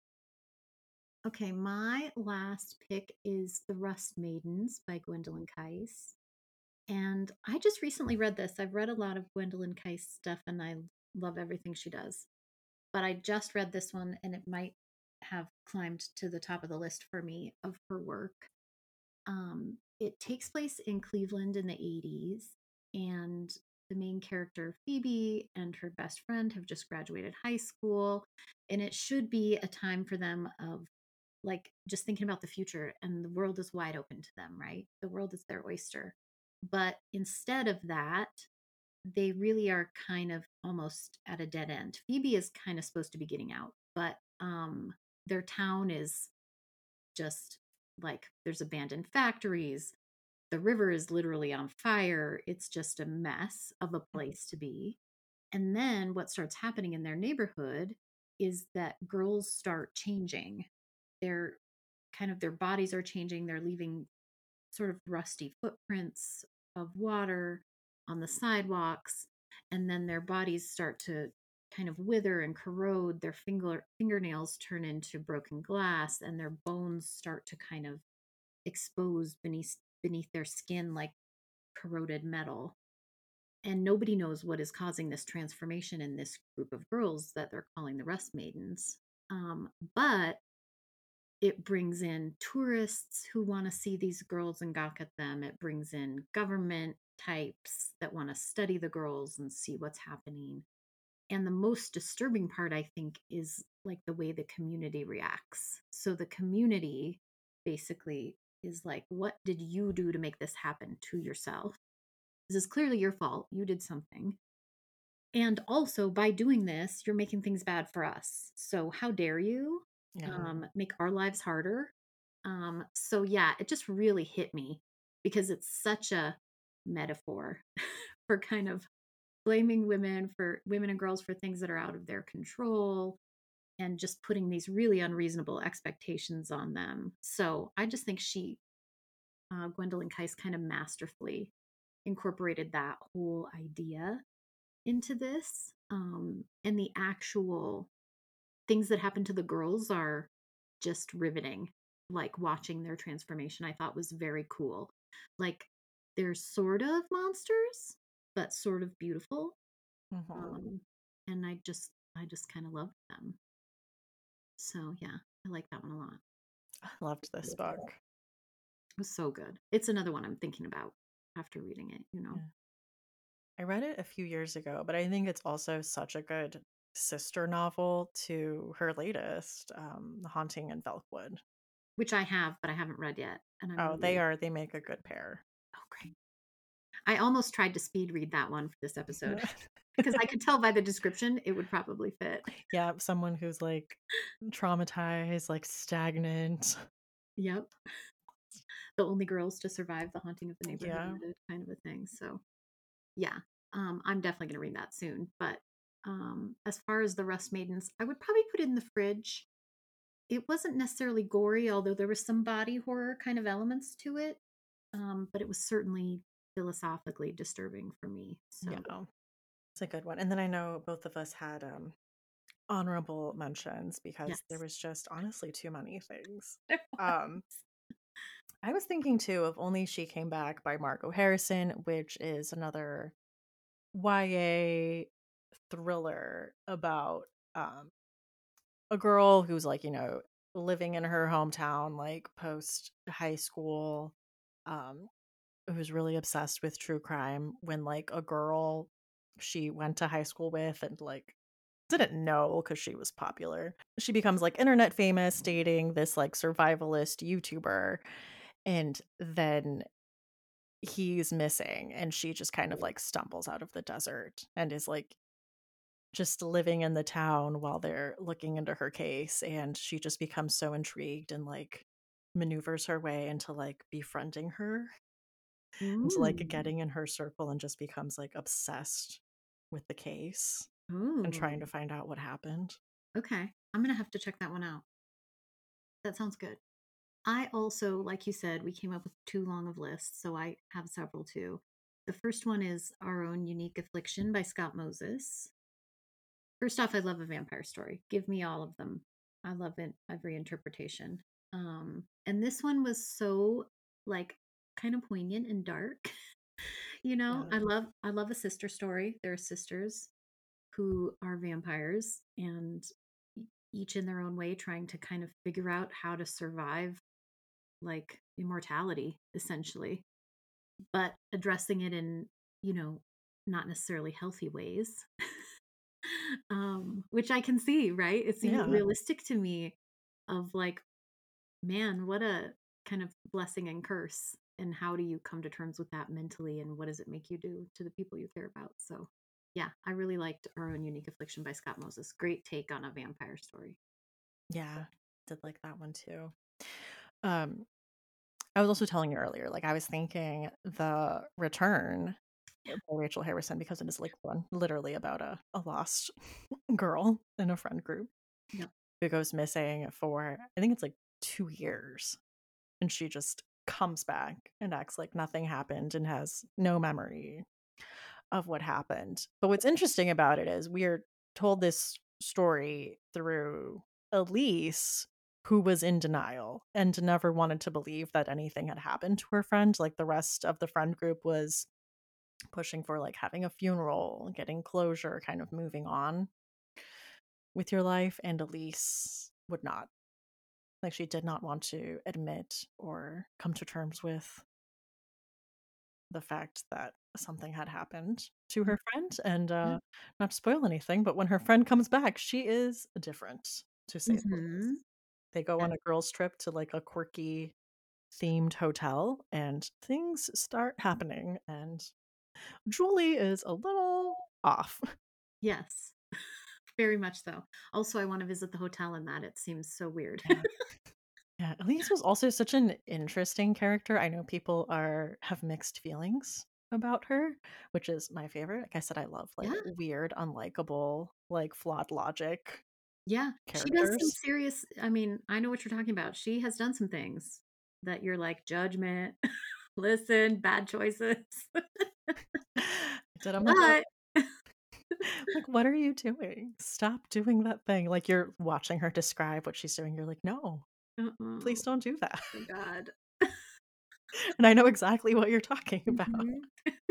Okay, my last pick is The Rust Maidens by Gwendolyn Case. And I just recently read this. I've read a lot of Gwendolyn Case stuff and I love everything she does. But I just read this one and it might have climbed to the top of the list for me of her work. Um, it takes place in Cleveland in the eighties, and the main character, Phoebe, and her best friend have just graduated high school. And it should be a time for them of like just thinking about the future, and the world is wide open to them, right? The world is their oyster. But instead of that, they really are kind of almost at a dead end. Phoebe is kind of supposed to be getting out, but um, their town is just like there's abandoned factories. The river is literally on fire. It's just a mess of a place to be. And then what starts happening in their neighborhood is that girls start changing. They're kind of their bodies are changing. They're leaving sort of rusty footprints of water on the sidewalks. And then their bodies start to kind of wither and corrode. Their finger fingernails turn into broken glass, and their bones start to kind of expose beneath beneath their skin like corroded metal. And nobody knows what is causing this transformation in this group of girls that they're calling the Rust Maidens. Um, but it brings in tourists who want to see these girls and gawk at them. It brings in government types that want to study the girls and see what's happening. And the most disturbing part, I think, is like the way the community reacts. So the community basically is like, what did you do to make this happen to yourself? This is clearly your fault. You did something. And also, by doing this, you're making things bad for us. So how dare you Yeah. um, make our lives harder? Um, so yeah, it just really hit me because it's such a metaphor for kind of blaming women for women and girls for things that are out of their control and just putting these really unreasonable expectations on them. So I just think she, uh, Gwendolyn Kice, kind of masterfully incorporated that whole idea into this. Um, and the actual things that happen to the girls are just riveting. Like watching their transformation, I thought was very cool. Like they're sort of monsters, but sort of beautiful. Mhm. Um, and I just, I just kind of loved them. So yeah, I like that one a lot. I loved this book. It was so good. It's another one I'm thinking about after reading it, you know. Yeah. I read it a few years ago, but I think it's also such a good sister novel to her latest, um, The Haunting in Velkwood. Which I have, but I haven't read yet. And I'm Oh, really, they are, they make a good pair. oh great. I almost tried to speed read that one for this episode because I could tell by the description it would probably fit. Yeah, someone who's like traumatized, like stagnant. Yep. The only girls to survive the haunting of the neighborhood Yeah. Murdered kind of a thing. So yeah, um, I'm definitely going to read that soon. But um, as far as the Rust Maidens, I would probably put it in the fridge. It wasn't necessarily gory, although there was some body horror kind of elements to it. Um, but it was certainly philosophically disturbing for me. So Yeah. It's a good one. And then I know both of us had um honorable mentions because yes. there was just honestly too many things. There Um I was thinking too of Only She Came Back by Margot Harrison, which is another Y A thriller about um a girl who's like, you know, living in her hometown, like post high school, um, who's really obsessed with true crime when like a girl she went to high school with and like didn't know because she was popular. She becomes like internet famous, dating this like survivalist YouTuber, and then he's missing, and she just kind of like stumbles out of the desert and is like just living in the town while they're looking into her case, and she just becomes so intrigued and like maneuvers her way into like befriending her, into like Ooh. getting in her circle, and just becomes like obsessed with the case and trying to Ooh. find out what happened. Okay. I'm going to have to check that one out. That sounds good. I also, like you said, we came up with too long of lists, so I have several too. The first one is Our Own Unique Affliction by Scott Moses. First off, I love a vampire story. Give me all of them. I love it, every interpretation. Um, and this one was so like kind of poignant and dark. you know, Yeah. I love I love a sister story. There are sisters who are vampires and e- each in their own way trying to kind of figure out how to survive like immortality essentially, but addressing it in, you know, not necessarily healthy ways. um which I can see, right? It seems Yeah. realistic to me of like, man, what a kind of blessing and curse, and how do you come to terms with that mentally, and what does it make you do to the people you care about? So yeah, I really liked Our Own Unique Affliction by Scott Moses. Great take on a vampire story. Yeah. Did like that one too. Um I was also telling you earlier, like I was thinking The Return by Rachel Harrison, because it is like one literally about a, a lost girl in a friend group Yep. who goes missing for I think it's like two years. And she just comes back and acts like nothing happened and has no memory of what happened. But what's interesting about it is we're told this story through Elise, who was in denial and never wanted to believe that anything had happened to her friend. Like the rest of the friend group was pushing for like having a funeral, getting closure, kind of moving on with your life. And Elise would not. Like she did not want to admit or come to terms with the fact that something had happened to her friend. And uh, not to spoil anything, but when her friend comes back, she is different, to say the least. Mhm. They go on a girls' trip to like a quirky themed hotel, and things start happening. And Julie is a little off. Yes. Very much so. Also, I want to visit the hotel in that. It seems so weird. Yeah. Yeah, Elise was also such an interesting character. I know people are have mixed feelings about her, which is my favorite. Like I said, I love like Yeah. weird, unlikable, like flawed logic Yeah. She does some characters. serious, I mean, I know what you're talking about. She has done some things that you're like, judgment, listen, bad choices. Did I'm like, what, But like, what are you doing? Stop doing that thing. Like you're watching her describe what she's doing. You're like, no, uh-uh. please don't do that. Oh God. And I know exactly what you're talking about. Mhm.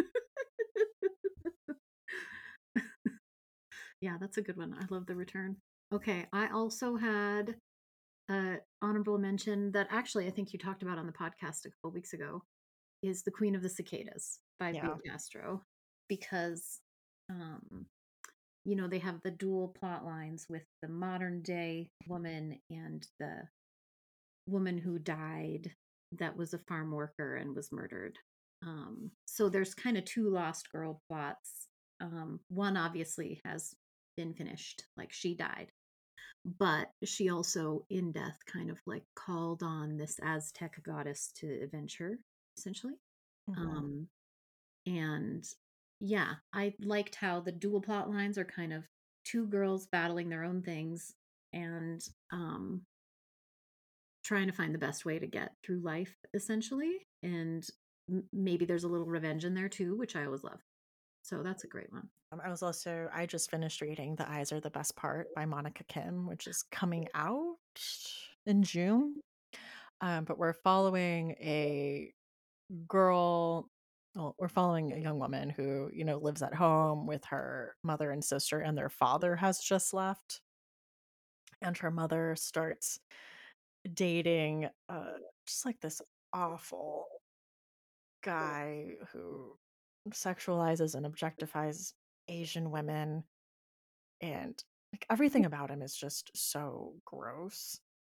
Yeah, that's a good one. I love The Return. Okay, I also had a honorable mention that actually I think you talked about on the podcast a couple weeks ago is The Queen of the Cicadas by Bea Yeah. Castro because um you know they have the dual plot lines with the modern day woman and the woman who died that was a farm worker and was murdered. Um, so there's kind of two Lost Girl plots. Um, one obviously has been finished, like she died, but she also in death kind of like called on this Aztec goddess to avenge her, essentially. Mhm. Um, and yeah, I liked how the dual plot lines are kind of two girls battling their own things and um trying to find the best way to get through life essentially, and m- maybe there's a little revenge in there too, which I always love. So that's a great one. Um, I was also I just finished reading The Eyes Are the Best Part by Monica Kim, which is coming out in June. Um, but we're following a girl, well, we're following a young woman who, you know, lives at home with her mother and sister, and their father has just left. And her mother starts dating uh just like this awful guy who sexualizes and objectifies Asian women, and like everything about him is just so gross.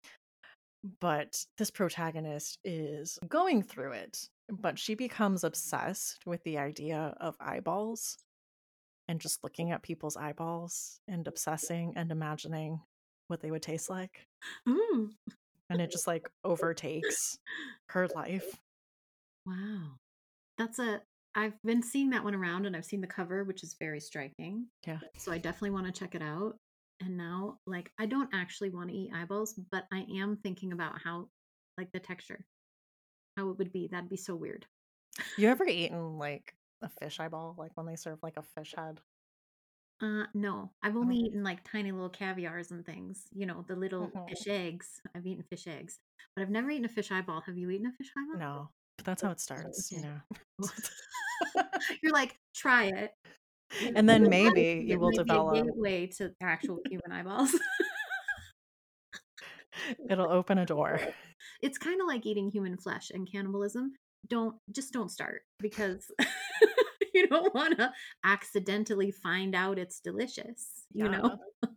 But this protagonist is going through it, but she becomes obsessed with the idea of eyeballs and just looking at people's eyeballs and obsessing and imagining what they would taste like. Ooh. And it just like overtakes her life. Wow. That's a I've been seeing that one around and I've seen the cover, which is very striking. Yeah. So I definitely want to check it out. And now, like, I don't actually want to eat eyeballs, but I am thinking about how, like, the texture, how it would be. That'd be so weird. You ever eaten like a fish eyeball, like when they serve like a fish head? Uh, no, I've only eaten like tiny little caviars and things, you know, the little Mhm. fish eggs. I've eaten fish eggs, but I've never eaten a fish eyeball. Have you eaten a fish eyeball? No, but that's how it starts, you Okay. know. You're like, try it. It, And then it might maybe you it will might be a develop, gateway to actual human eyeballs. it'll open a door. It's kind of like eating human flesh and cannibalism. Don't just don't start because you don't want to accidentally find out it's delicious, you know? Yeah.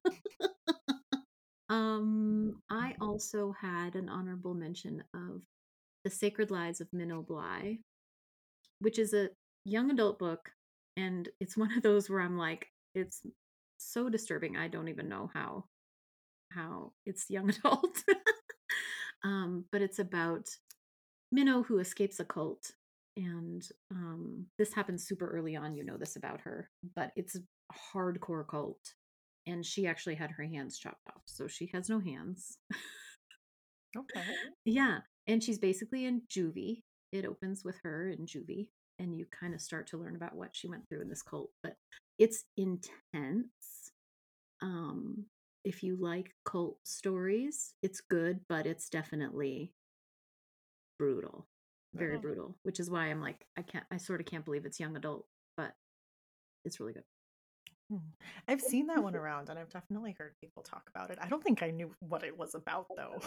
Um, I also had an honorable mention of The Sacred Lives of Minnow Bly, which is a young adult book. And it's one of those where I'm like, it's so disturbing. I don't even know how how it's young adult. um, but it's about Minnow who escapes a cult. And um, this happens super early on. You know this about her, but it's a hardcore cult. And she actually had her hands chopped off. So she has no hands. Okay. Yeah, and she's basically in juvie. It opens with her in juvie, and you kind of start to learn about what she went through in this cult. But it's intense. Um, if you like cult stories, it's good, but it's definitely brutal, very Yeah. brutal. Which is why I'm like, I can't, I sort of can't believe it's young adult, but it's really good. Hmm. I've seen that one around and I've definitely heard people talk about it. I don't think I knew what it was about though.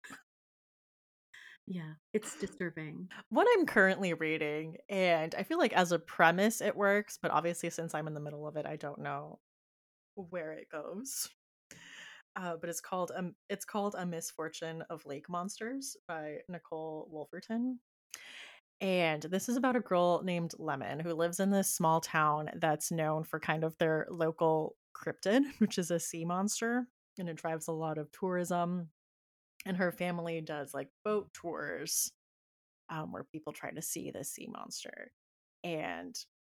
Yeah, it's disturbing. What I'm currently reading, and I feel like as a premise it works, but obviously since I'm in the middle of it, I don't know where it goes. Uh, but it's called um, it's called A Misfortune of Lake Monsters by Nicole Wolverton. And this is about a girl named Lemon who lives in this small town that's known for kind of their local cryptid, which is a sea monster, and it drives a lot of tourism. And her family does like boat tours um, where people try to see the sea monster. And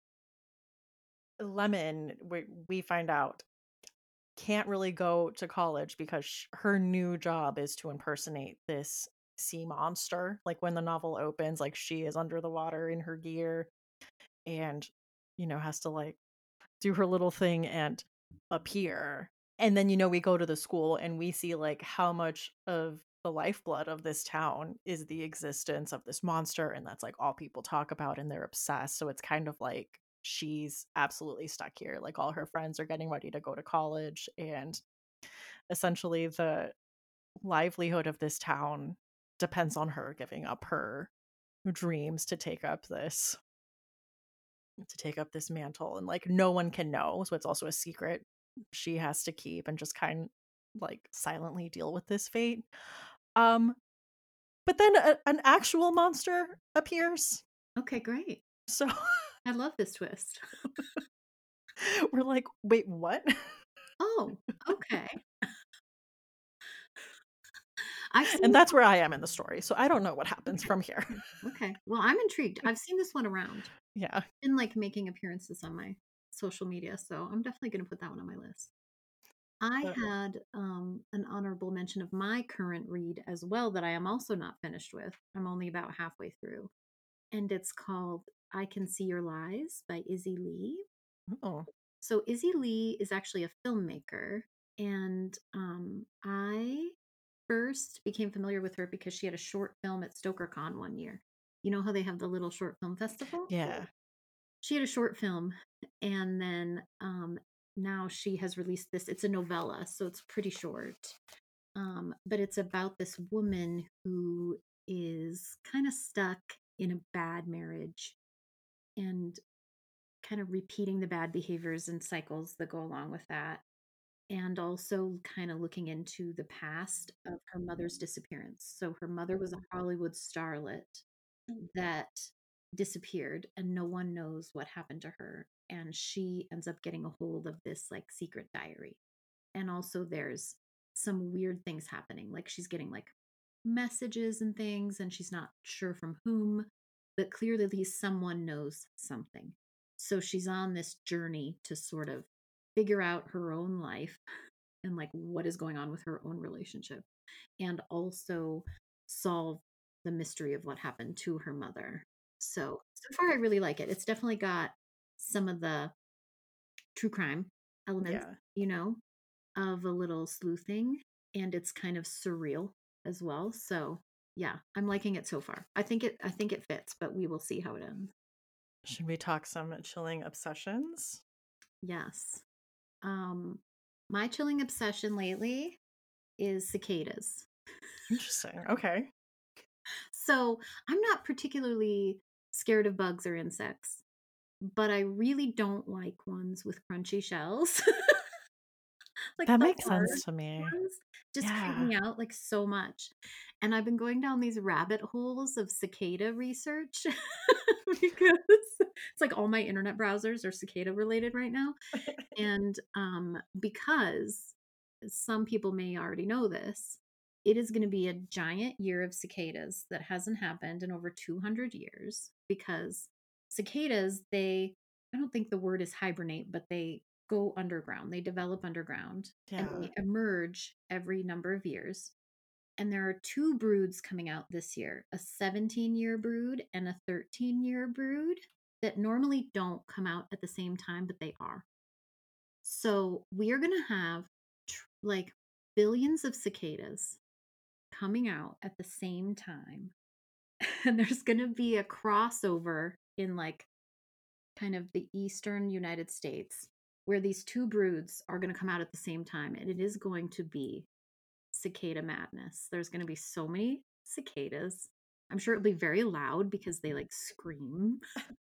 Lemon, we, we find out, can't really go to college because sh- her new job is to impersonate this sea monster. Like when the novel opens, like she is under the water in her gear and, you know, has to like do her little thing and appear. And then, you know, we go to the school and we see like how much of the lifeblood of this town is the existence of this monster. And that's like all people talk about and they're obsessed. So it's kind of like she's absolutely stuck here. Like all her friends are getting ready to go to college. And essentially, the livelihood of this town depends on her giving up her dreams to take up this to take up this mantle, and like no one can know, so it's also a secret she has to keep and just kind like silently deal with this fate. um but then a, an actual monster appears, Okay, great. so I love this twist. we're like, wait, what? Oh, okay. I've seen And this that's one. where I am in the story, so I don't know what happens Okay. from here. Okay. Well, I'm intrigued. I've seen this one around Yeah. and like making appearances on my social media, so I'm definitely going to put that one on my list. I But had um, an honorable mention of my current read as well that I am also not finished with. I'm only about halfway through, and it's called I Can See Your Lies by Izzy Lee. oh, So, Izzy Lee is actually a filmmaker, and um, I first became familiar with her because she had a short film at StokerCon one year. You know how they have the little short film festival? yeah. She had a short film, and then um, now she has released this. It's a novella, so it's pretty short. Um, but it's about this woman who is kind of stuck in a bad marriage and kind of repeating the bad behaviors and cycles that go along with that. And also kind of looking into the past of her mother's disappearance. So her mother was a Hollywood starlet that disappeared and no one knows what happened to her, and she ends up getting a hold of this like secret diary. And also there's some weird things happening, like she's getting like messages and things and she's not sure from whom, but clearly someone knows something. So she's on this journey to sort of figure out her own life and like what is going on with her own relationship, and also solve the mystery of what happened to her mother. So, so far I really like it. It's definitely got some of the true crime elements, Yeah. you know, of a little sleuthing, and it's kind of surreal as well. So, yeah, I'm liking it so far. I think it I think it fits, but we will see how it ends. Should we talk some chilling obsessions? Yes. Um my chilling obsession lately is cicadas. Interesting. Okay. So, I'm not particularly scared of bugs or insects, but I really don't like ones with crunchy shells. Like That the makes hard sense to me. ones just creep Yeah. me out like so much. And I've been going down these rabbit holes of cicada research because it's like all my internet browsers are cicada related right now. And um, because some people may already know this, it is going to be a giant year of cicadas that hasn't happened in over two hundred years, because cicadas, they, I don't think the word is hibernate, but they go underground. They develop underground and Yeah. they emerge every number of years. And there are two broods coming out this year, a seventeen year brood and a thirteen year brood, that normally don't come out at the same time, but they are. So we are going to have tr- like billions of cicadas coming out at the same time. And there's going to be a crossover in like kind of the eastern United States where these two broods are going to come out at the same time, and it is going to be cicada madness. There's going to be so many cicadas. I'm sure it'll be very loud because they like scream.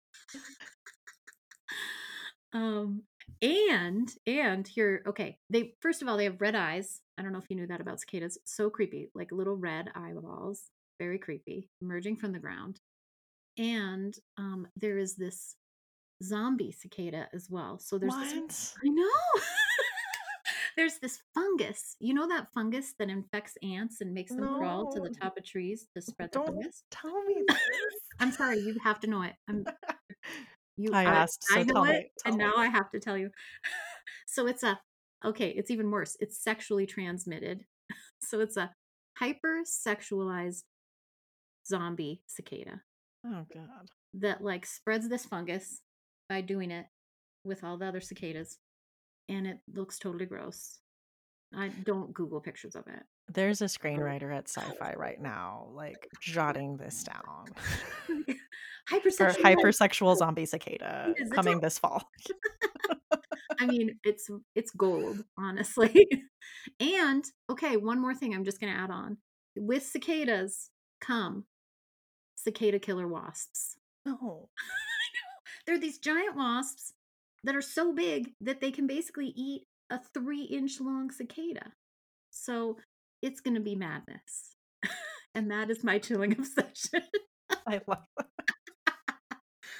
um and and here, okay, they first of all they have red eyes. I don't know if you knew that about cicadas. So creepy, like little red eyeballs, very creepy, emerging from the ground. And um there is this zombie cicada as well. So there's this, What? I know. There's this fungus. You know that fungus that infects ants and makes them crawl to the No. top of trees to spread the Don't fungus? tell me this. I'm sorry, you have to know it. I'm you I I, asked, so I know tell it, me. Tell and me. now I have to tell you. So it's a okay, it's even worse. It's sexually transmitted. So it's a hypersexualized zombie cicada Oh God. that like spreads this fungus by doing it with all the other cicadas, and it looks totally gross. I don't Google pictures of it. There's a screenwriter at Sci-Fi right now, like jotting this down. For Hypersexual. hypersexual zombie cicada Is it coming all- this fall. I mean, it's it's gold, honestly. And okay, one more thing I'm just going to add on. With cicadas come cicada killer wasps. No. They're these giant wasps that are so big that they can basically eat a three inch long cicada. So it's going to be madness. And that is my chilling obsession. I love that.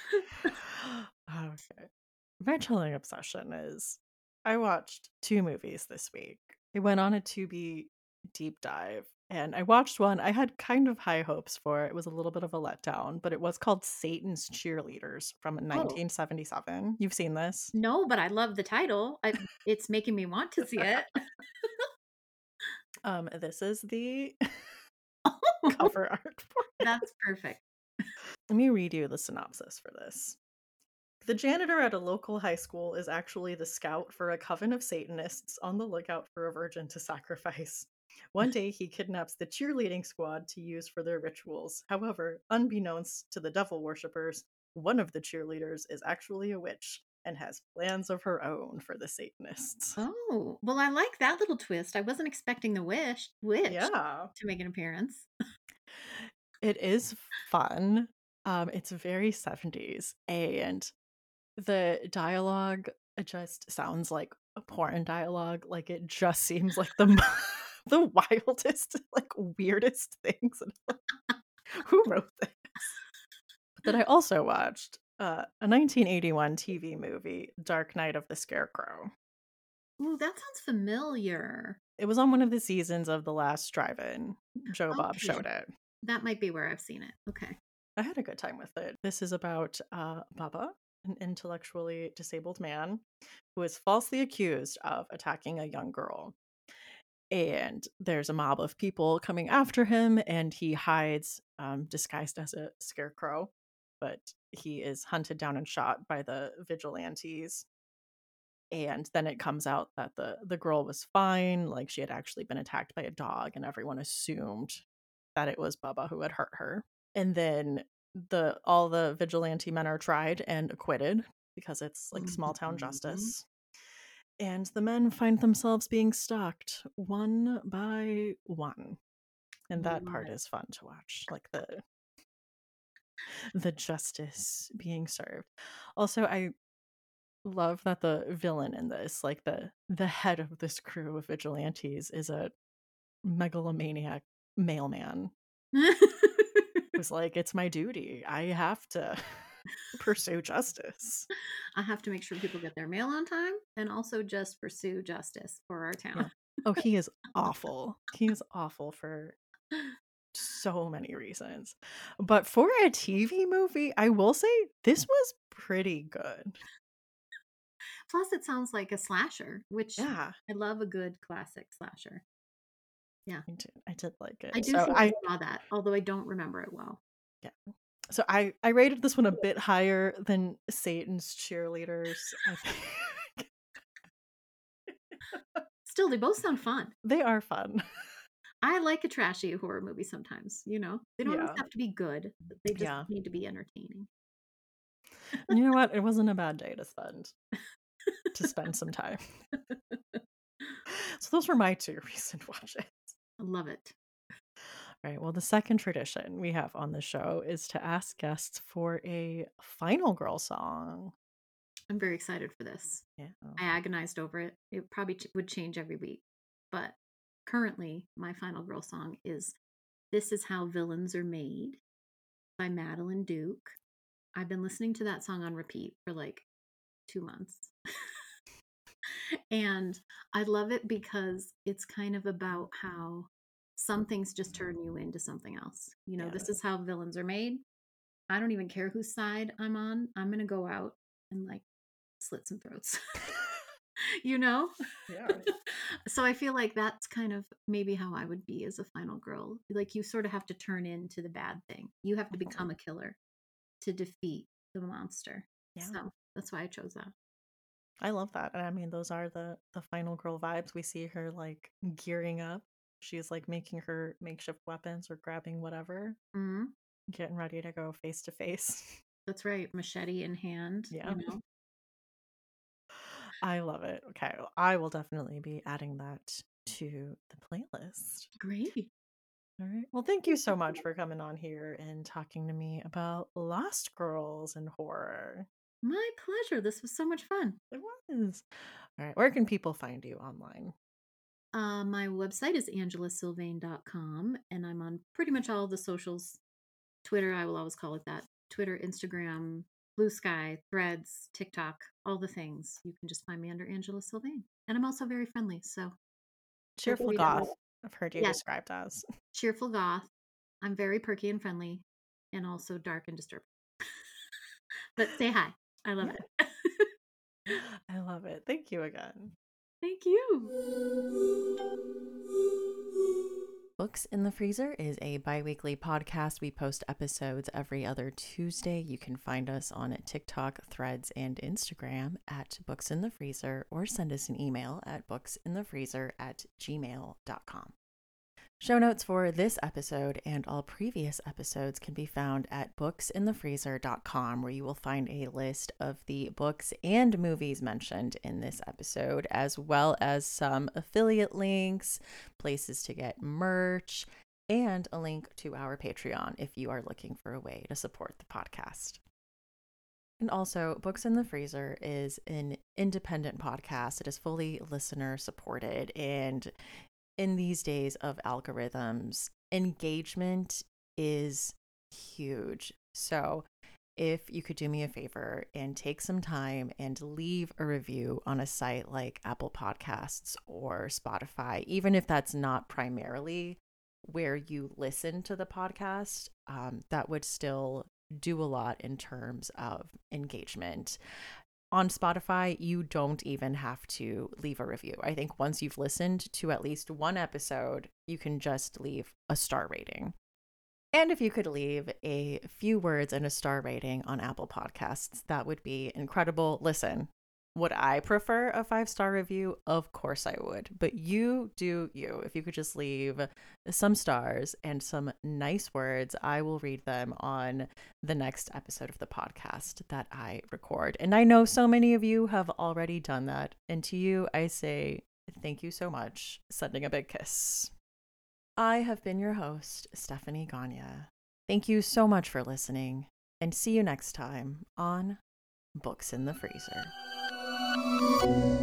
Okay. My chilling obsession is I watched two movies this week. I went on a Tubi deep dive and I watched one I had kind of high hopes for. It was a little bit of a letdown, but it was called Satan's Cheerleaders from Oh, nineteen seventy-seven. You've seen this? no, but I love the title. I, it's making me want to see it. Um, this is the cover art for it. That's perfect. Let me read you the synopsis for this. The janitor at a local high school is actually the scout for a coven of Satanists on the lookout for a virgin to sacrifice. One day, he kidnaps the cheerleading squad to use for their rituals. However, unbeknownst to the devil worshippers, one of the cheerleaders is actually a witch and has plans of her own for the Satanists. Oh, well, I like that little twist. I wasn't expecting the wish witch Yeah, to make an appearance. it is fun. Um, it's very seventies, and the dialogue just sounds like a porn dialogue. Like it just seems like the the wildest, like weirdest things. Who wrote this? But then I also watched uh, a nineteen eighty-one T V movie, Dark Night of the Scarecrow. Ooh, that sounds familiar. It was on one of the seasons of The Last Drive-In. Joe Bob Okay. showed it. That might be where I've seen it. Okay. I had a good time with it. This is about uh, Bubba, an intellectually disabled man who is falsely accused of attacking a young girl. And there's a mob of people coming after him, and he hides um, disguised as a scarecrow. But he is hunted down and shot by the vigilantes. And then it comes out that the, the girl was fine. Like she had actually been attacked by a dog, and everyone assumed that it was Bubba who had hurt her. And then the all the vigilante men are tried and acquitted because it's like small town Mhm. justice. And the men find themselves being stalked one by one. And that part Love it. is fun to watch. Like the the justice being served. Also, I love that the villain in this, like the the head of this crew of vigilantes, is a megalomaniac mailman who's like, it's my duty. I have to pursue justice. I have to make sure people get their mail on time and also just pursue justice for our town. Yeah. Oh, he is awful. He is awful for so many reasons. But for a T V movie, I will say this was pretty good. Plus, it sounds like a slasher, which Yeah, I love a good classic slasher. I did, I did like it. I do so think I I saw that, although I don't remember it well. yeah. So I I rated this one a bit higher than Satan's Cheerleaders. I think Still, they both sound fun. they are fun. I like a trashy horror movie sometimes, you know? They don't always Yeah. have to be good, but they just Yeah. need to be entertaining. And you know what? It wasn't a bad day to spend. to spend some time. So those were my two recent watches. I love it. Right. Well, the second tradition we have on the show is to ask guests for a final girl song. I'm very excited for this. Yeah. I agonized over it. It probably ch- would change every week. But currently, my final girl song is This Is How Villains Are Made by Madeline Duke. I've been listening to that song on repeat for like two months. And I love it because it's kind of about how some things just turn you into something else. You know, Yeah. this is how villains are made. I don't even care whose side I'm on. I'm going to go out and like slit some throats. You know? Yeah. So I feel like that's kind of maybe how I would be as a final girl. Like you sort of have to turn into the bad thing. You have to become a killer to defeat the monster. Yeah. So that's why I chose that. I love that. And I mean, those are the the final girl vibes. We see her like gearing up. She's like making her makeshift weapons or grabbing whatever, Mm-hmm. getting ready to go face to face. That's right. Machete in hand. Yeah. You know? I love it. Okay. Well, I will definitely be adding that to the playlist. Great. All right. Well, thank you so much for coming on here and talking to me about Lost Girls and horror. My pleasure. This was so much fun. It was. All right. Where can people find you online? Uh, my website is angela sylvain dot com, and I'm on pretty much all the socials. Twitter, I will always call it that. Twitter, Instagram, Blue Sky, Threads, TikTok, all the things. You can just find me under Angela Sylvain. And I'm also very friendly, so. Cheerful free to- goth. I've heard you Yes. described as. Cheerful goth. I'm very perky and friendly, and also dark and disturbing. But say hi. I love Yeah. it. I love it. Thank you again. Thank you. Books in the Freezer is a bi-weekly podcast. We post episodes every other Tuesday. You can find us on TikTok, Threads, and Instagram at Books in the Freezer, or send us an email at booksinthefreezer at gmail dot com. Show notes for this episode and all previous episodes can be found at books in the freezer dot com, where you will find a list of the books and movies mentioned in this episode, as well as some affiliate links, places to get merch, and a link to our Patreon if you are looking for a way to support the podcast. And also, Books in the Freezer is an independent podcast. It is fully listener supported, and in these days of algorithms, engagement is huge. So if you could do me a favor and take some time and leave a review on a site like Apple Podcasts or Spotify, even if that's not primarily where you listen to the podcast, um, that would still do a lot in terms of engagement. On Spotify, you don't even have to leave a review. I think once you've listened to at least one episode, you can just leave a star rating. And if you could leave a few words and a star rating on Apple Podcasts, that would be incredible. Listen, would I prefer a five-star review? Of course I would. But you do you. If you could just leave some stars and some nice words, I will read them on the next episode of the podcast that I record. And I know so many of you have already done that. And to you, I say thank you so much. Sending a big kiss. I have been your host, Stephanie Gagne. Thank you so much for listening, and see you next time on Books in the Freezer.